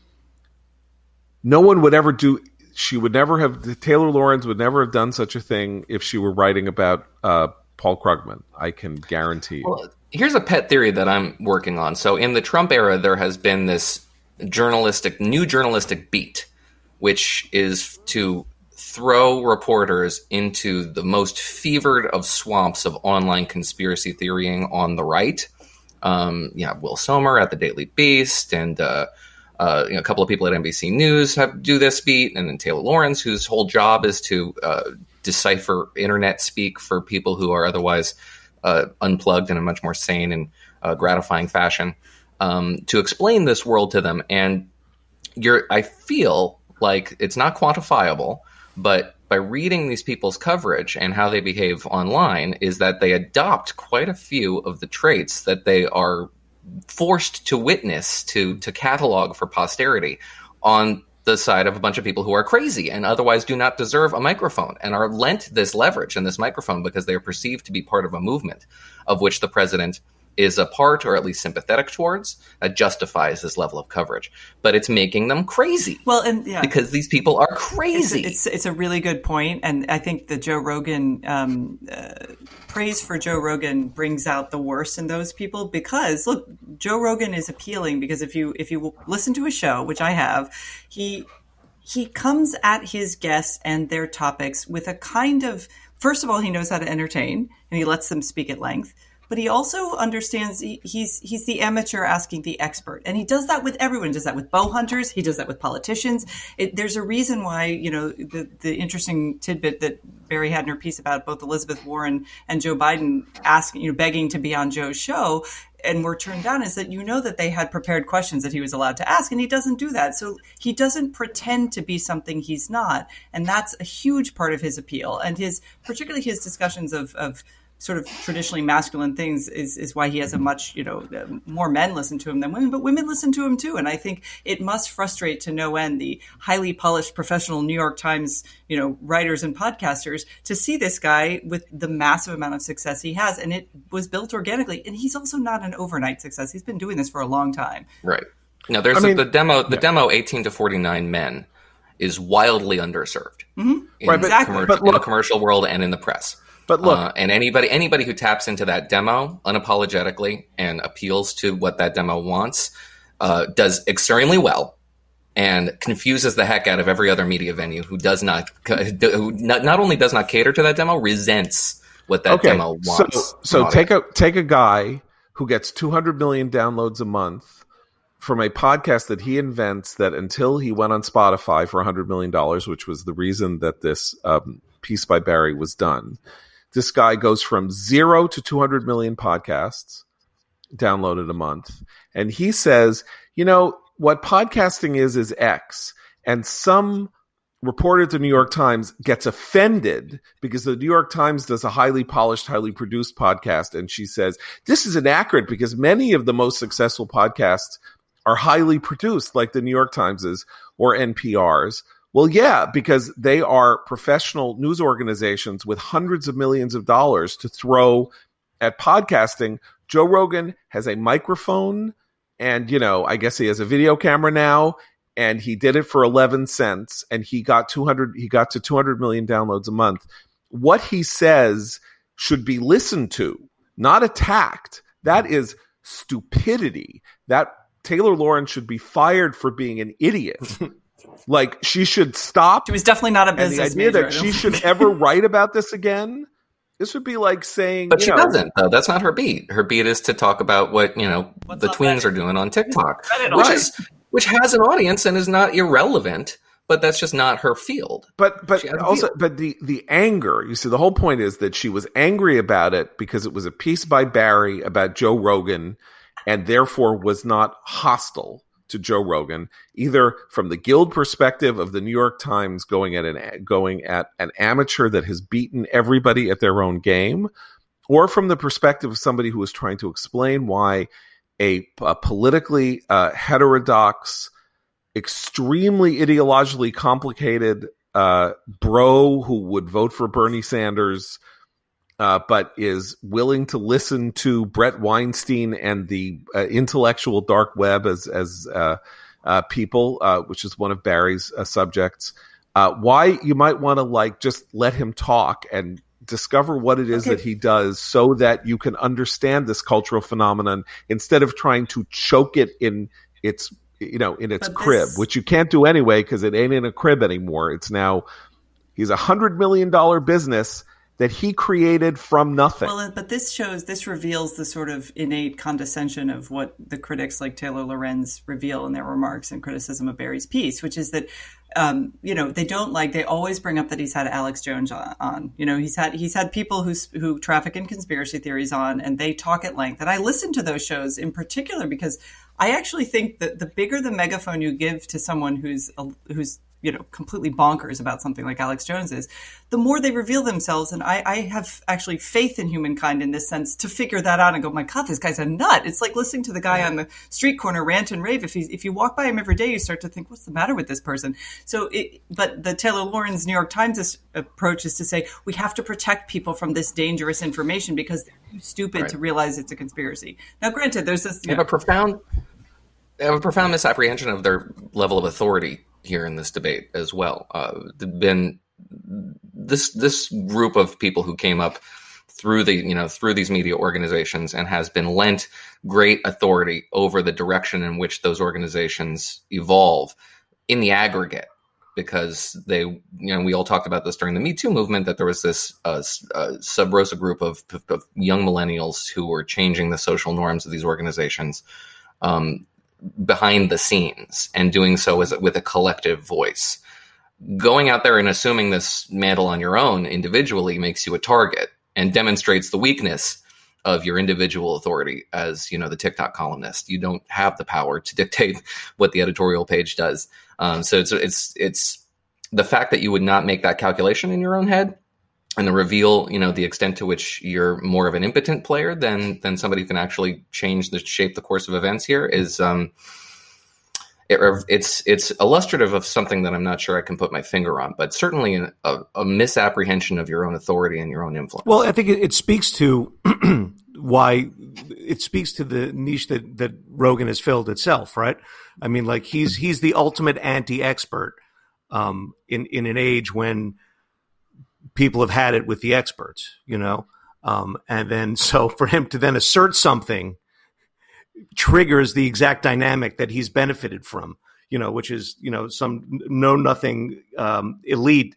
no one would ever do. She would never have, Taylor Lorenz would never have done such a thing if she were writing about Paul Krugman. I can guarantee you. Well, here's a pet theory that I'm working on. So in the Trump era, there has been this new journalistic beat, which is to throw reporters into the most fevered of swamps of online conspiracy theorying on the right. Will Sommer at the Daily Beast, and a couple of people at NBC News do this beat, and then Taylor Lorenz, whose whole job is to decipher internet speak for people who are otherwise unplugged in a much more sane and gratifying fashion, to explain this world to them. And I feel like it's not quantifiable, but by reading these people's coverage and how they behave online, is that they adopt quite a few of the traits that they are forced to witness, to catalog for posterity, on the side of a bunch of people who are crazy and otherwise do not deserve a microphone, and are lent this leverage and this microphone because they are perceived to be part of a movement of which the president is a part, or at least sympathetic towards, that justifies this level of coverage. But it's making them crazy. Well, and because these people are crazy. It's a really good point, and I think the Joe Rogan praise for Joe Rogan brings out the worst in those people, because look, Joe Rogan is appealing because if you listen to a show, which I have, he comes at his guests and their topics with a kind of, first of all, he knows how to entertain and he lets them speak at length. But he also understands he's the amateur asking the expert. And he does that with everyone. He does that with bow hunters. He does that with politicians. There's a reason why, the interesting tidbit that Barry had in her piece about both Elizabeth Warren and Joe Biden begging to be on Joe's show and were turned down, is that that they had prepared questions that he was allowed to ask, and he doesn't do that. So he doesn't pretend to be something he's not. And that's a huge part of his appeal. And particularly his discussions of sort of traditionally masculine things is why he has a much, more men listen to him than women, but women listen to him too. And I think it must frustrate to no end the highly polished professional New York Times, writers and podcasters to see this guy with the massive amount of success he has. And it was built organically. And he's also not an overnight success. He's been doing this for a long time. Right. Now there's the demo 18 to 49 men is wildly underserved in the commercial world and in the press. But look, and anybody who taps into that demo unapologetically and appeals to what that demo wants does extremely well, and confuses the heck out of every other media venue who not only does not cater to that demo, resents what that demo wants. So take a guy who gets 200 million downloads a month from a podcast that he invents, that until he went on Spotify for $100 million, which was the reason that this piece by Barry was done. This guy goes from 0 to 200 million podcasts downloaded a month. And he says, what podcasting is X. And some reporter at the New York Times gets offended because the New York Times does a highly polished, highly produced podcast. And she says, this is inaccurate because many of the most successful podcasts are highly produced, like the New York Times's or NPR's. Well, yeah, because they are professional news organizations with hundreds of millions of dollars to throw at podcasting. Joe Rogan has a microphone and, I guess he has a video camera now, and he did it for 11 cents and he got to 200 million downloads a month. What he says should be listened to, not attacked. That is stupidity. That Taylor Lorenz should be fired for being an idiot. Like, she should stop. She was definitely not a business major. The idea that she should ever write about this again This would be like saying, but she doesn't, though. That's not her beat. Her beat is to talk about what, the tweens are doing on TikTok, which has an audience and is not irrelevant, but that's just not her field. But the anger, you see, the whole point is that she was angry about it because it was a piece by Barry about Joe Rogan, and therefore was not hostile to Joe Rogan, either from the guild perspective of the New York Times going at an amateur that has beaten everybody at their own game, or from the perspective of somebody who was trying to explain why a politically heterodox, extremely ideologically complicated bro who would vote for Bernie Sanders, but is willing to listen to Brett Weinstein and the intellectual dark web as people, which is one of Barry's subjects. Why you might want to just let him talk and discover what it is that he does, so that you can understand this cultural phenomenon instead of trying to choke it in its crib, which you can't do anyway because it ain't in a crib anymore. It's now he's $100 million business that he created from nothing. Well, but this reveals the sort of innate condescension of what the critics like Taylor Lorenz reveal in their remarks and criticism of Barry's piece, which is that, they always bring up that he's had Alex Jones on. He's had people who traffic in conspiracy theories on, and they talk at length. And I listen to those shows in particular because I actually think that the bigger the megaphone you give to someone who's completely bonkers about something like Alex Jones is, the more they reveal themselves. And I have actually faith in humankind in this sense to figure that out and go, my God, this guy's a nut. It's like listening to the guy on the street corner rant and rave. If you walk by him every day, you start to think, what's the matter with this person? But the Taylor Lorenz New York Times approach is to say, we have to protect people from this dangerous information because they're too stupid to realize it's a conspiracy. Now, granted, there's this... They have a profound misapprehension of their level of authority here in this debate as well. Been this group of people who came up through these media organizations and has been lent great authority over the direction in which those organizations evolve in the aggregate, because we all talked about this during the Me Too movement, that there was this sub rosa group of young millennials who were changing the social norms of these organizations behind the scenes, and doing so with a collective voice. Going out there and assuming this mantle on your own individually makes you a target and demonstrates the weakness of your individual authority as, the TikTok columnist. You don't have the power to dictate what the editorial page does. So it's the fact that you would not make that calculation in your own head, and the reveal, the extent to which you're more of an impotent player than somebody who can actually shape the course of events here is, it's illustrative of something that I'm not sure I can put my finger on, but certainly a misapprehension of your own authority and your own influence. Well, I think it speaks to why it speaks to the niche that Rogan has filled itself, right? I mean, like he's the ultimate anti-expert in an age when people have had it with the experts, and then so for him to then assert something triggers the exact dynamic that he's benefited from, which is, some know-nothing elite,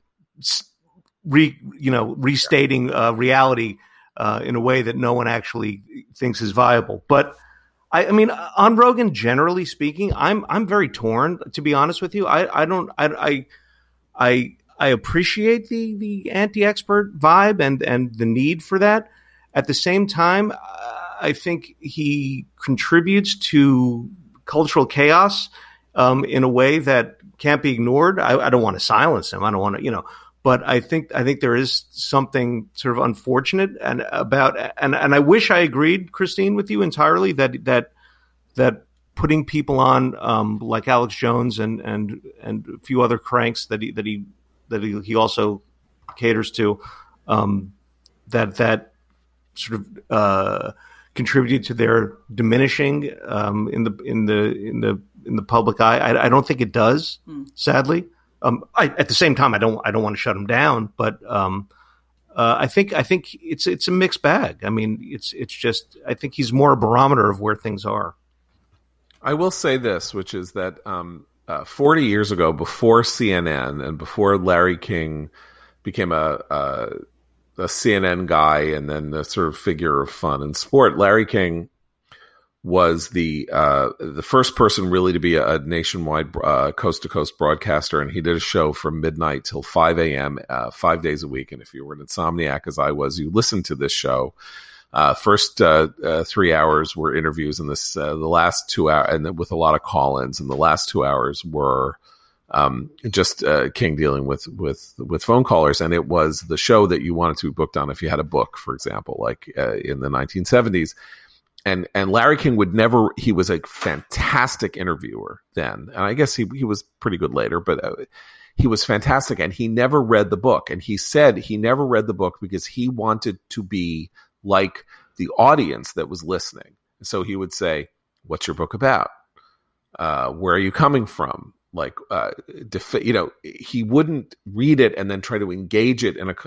restating reality in a way that no one actually thinks is viable. But I mean, on Rogan, generally speaking, I'm very torn, to be honest with you. I appreciate the anti-expert vibe and the need for that. At the same time, I think he contributes to cultural chaos in a way that can't be ignored. I don't want to silence him. I don't want to, but I think there is something sort of unfortunate and I wish I agreed, Christine, with you entirely that putting people on like Alex Jones and a few other cranks that he also caters to, that sort of contributed to their diminishing in the public eye. I don't think it does, sadly. At the same time, I don't want to shut him down, but I think it's a mixed bag. I mean, it's just, I think he's more a barometer of where things are. I will say this, which is that 40 years ago, before CNN and before Larry King became a CNN guy and then the sort of figure of fun and sport. Larry King was the first person really to be a nationwide coast to coast broadcaster, and he did a show from midnight till 5 a.m. 5 days a week. And if you were an insomniac as I was, you listened to this show. First 3 hours were interviews, and the last 2 hours, and with a lot of call-ins, and the last 2 hours were just King dealing with phone callers. And it was the show that you wanted to be booked on if you had a book, for example, like in the 1970s. And Larry King he was a fantastic interviewer then. And I guess he was pretty good later, but he was fantastic. And he never read the book. And he said he never read the book because he wanted to be like the audience that was listening. So he would say, "What's your book about? Where are you coming from?" Like, he wouldn't read it and then try to engage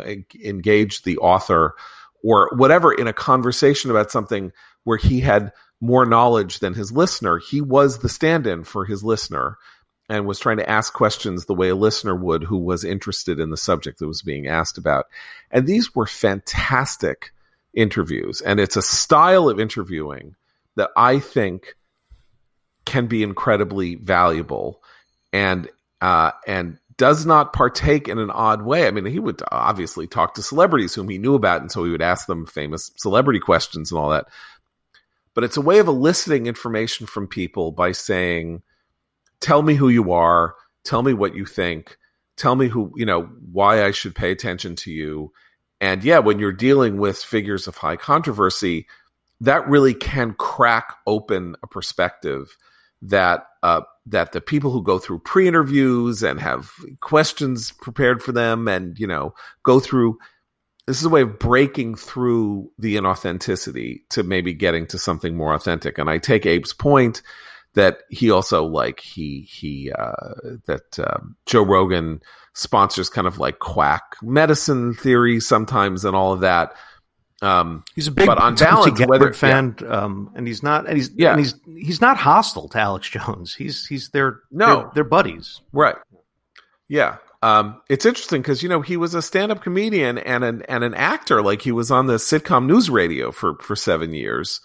the author or whatever in a conversation about something where he had more knowledge than his listener. He was the stand-in for his listener and was trying to ask questions the way a listener would who was interested in the subject that was being asked about. And these were fantastic interviews. And it's a style of interviewing that I think can be incredibly valuable and does not partake in an odd way. I mean, he would obviously talk to celebrities whom he knew about, and so he would ask them famous celebrity questions and all that. But it's a way of eliciting information from people by saying, "Tell me who you are, tell me what you think, tell me why I should pay attention to you." And yeah, when you're dealing with figures of high controversy, that really can crack open a perspective that the people who go through pre-interviews and have questions prepared for them and, go through, this is a way of breaking through the inauthenticity to maybe getting to something more authentic. And I take Abe's point that he also Joe Rogan sponsors kind of like quack medicine theory sometimes and all of that. He's a big but on balance, Gabbard fan, and he's not hostile to Alex Jones. They're buddies, right? Yeah, it's interesting because he was a stand-up comedian and an actor. Like he was on the sitcom News Radio for 7 years.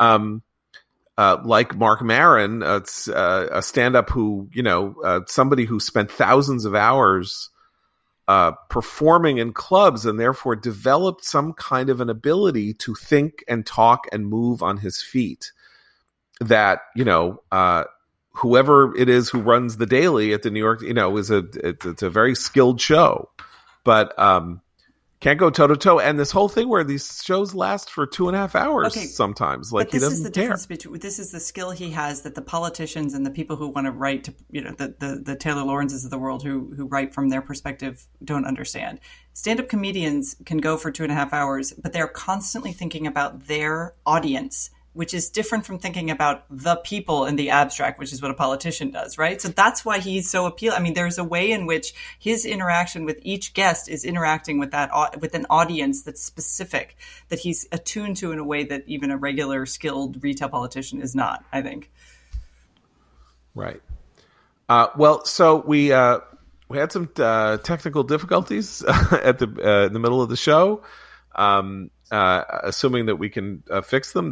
Like Marc Maron, a stand-up who somebody who spent thousands of hours performing in clubs and therefore developed some kind of an ability to think and talk and move on his feet that, whoever it is who runs the Daily at the New York, it's a very skilled show, but can't go toe to toe. And this whole thing where these shows last for 2.5 hours sometimes, like he doesn't care. This is the skill he has that the politicians and the people who want to write to, the Taylor Lawrences of the world who write from their perspective don't understand. Stand-up comedians can go for 2.5 hours, but they're constantly thinking about their audience, which is different from thinking about the people in the abstract, which is what a politician does, right? So that's why he's so appealing. I mean, there's a way in which his interaction with each guest is interacting with with an audience that's specific, that he's attuned to in a way that even a regular skilled retail politician is not, I think. Right. Well, so we had some technical difficulties at in the middle of the show. Assuming that we can fix them,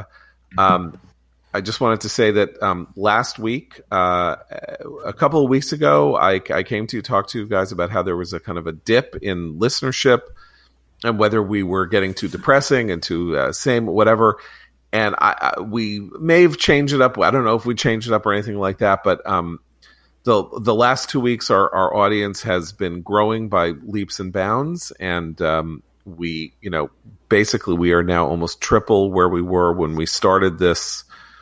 I just wanted to say that last week, a couple of weeks ago, I came to talk to you guys about how there was a kind of a dip in listenership and whether we were getting too depressing and too same whatever. And we may have changed it up. I don't know if we changed it up or anything like that, but the last 2 weeks, our audience has been growing by leaps and bounds, and we are now almost triple where we were when we started this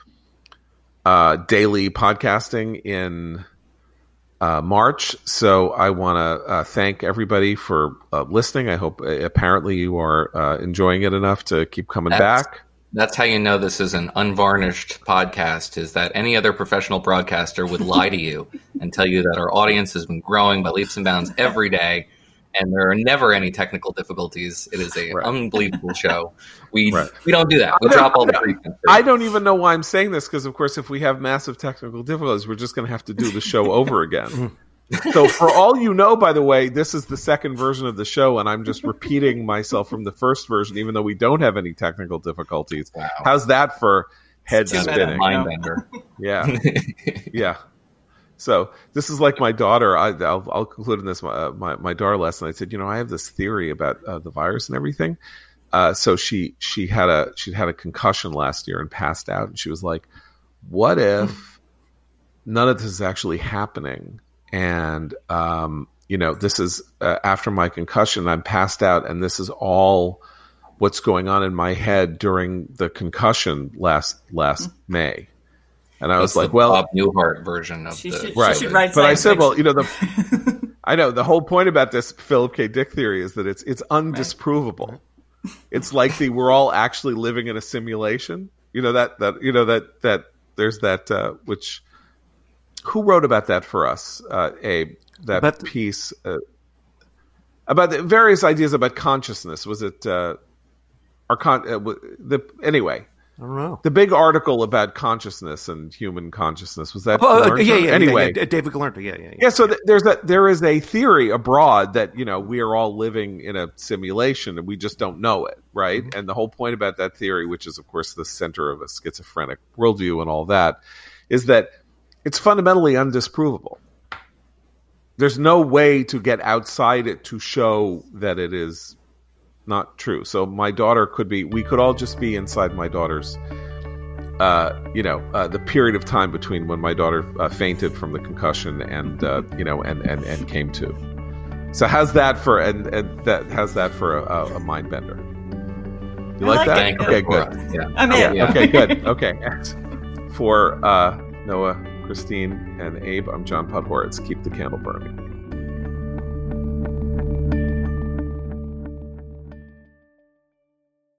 daily podcasting in March. So I want to thank everybody for listening. I hope apparently you are enjoying it enough to keep coming back. That's how you know this is an unvarnished podcast, is that any other professional broadcaster would lie to you and tell you that our audience has been growing by leaps and bounds every day. And there are never any technical difficulties. It is an unbelievable show. We don't do that. We drop all the pretense. I don't even know why I'm saying this, because, of course, if we have massive technical difficulties, we're just going to have to do the show over again. So for all you know, by the way, this is the second version of the show, and I'm just repeating myself from the first version, even though we don't have any technical difficulties. Wow. How's that for head spinning? Mind bender. Yeah, yeah. So this is like my daughter. I'll conclude in this. My daughter last night said, I have this theory about the virus and everything. So she had a concussion last year and passed out, and she was like, "What if none of this is actually happening?" And, this is after my concussion, I'm passed out, and this is all what's going on in my head during the concussion last May. And I was like, well, Bob Newhart version of right. She should write but I said, well, fiction. I know the whole point about this Philip K. Dick theory is that it's undisprovable. Right. It's like we're all actually living in a simulation. That there's that which. Who wrote about that for us, Abe? That piece about the various ideas about consciousness. Was it anyway? I don't know. The big article about consciousness and human consciousness, was that? Anyway, David Galerta. Yeah. Yeah. So there is a theory abroad that we are all living in a simulation and we just don't know it, right? Mm-hmm. And the whole point about that theory, which is of course the center of a schizophrenic worldview and all that, is that it's fundamentally undisprovable. There's no way to get outside it to show that it is not true. So my daughter we could all just be inside my daughter's, the period of time between when my daughter fainted from the concussion and came to. So how's that for a mind bender? You like that? Okay, good. Yeah. I'm in. Yeah. Okay, good. Okay. For Noah, Christine, and Abe, I'm John Podhoretz. Keep the candle burning.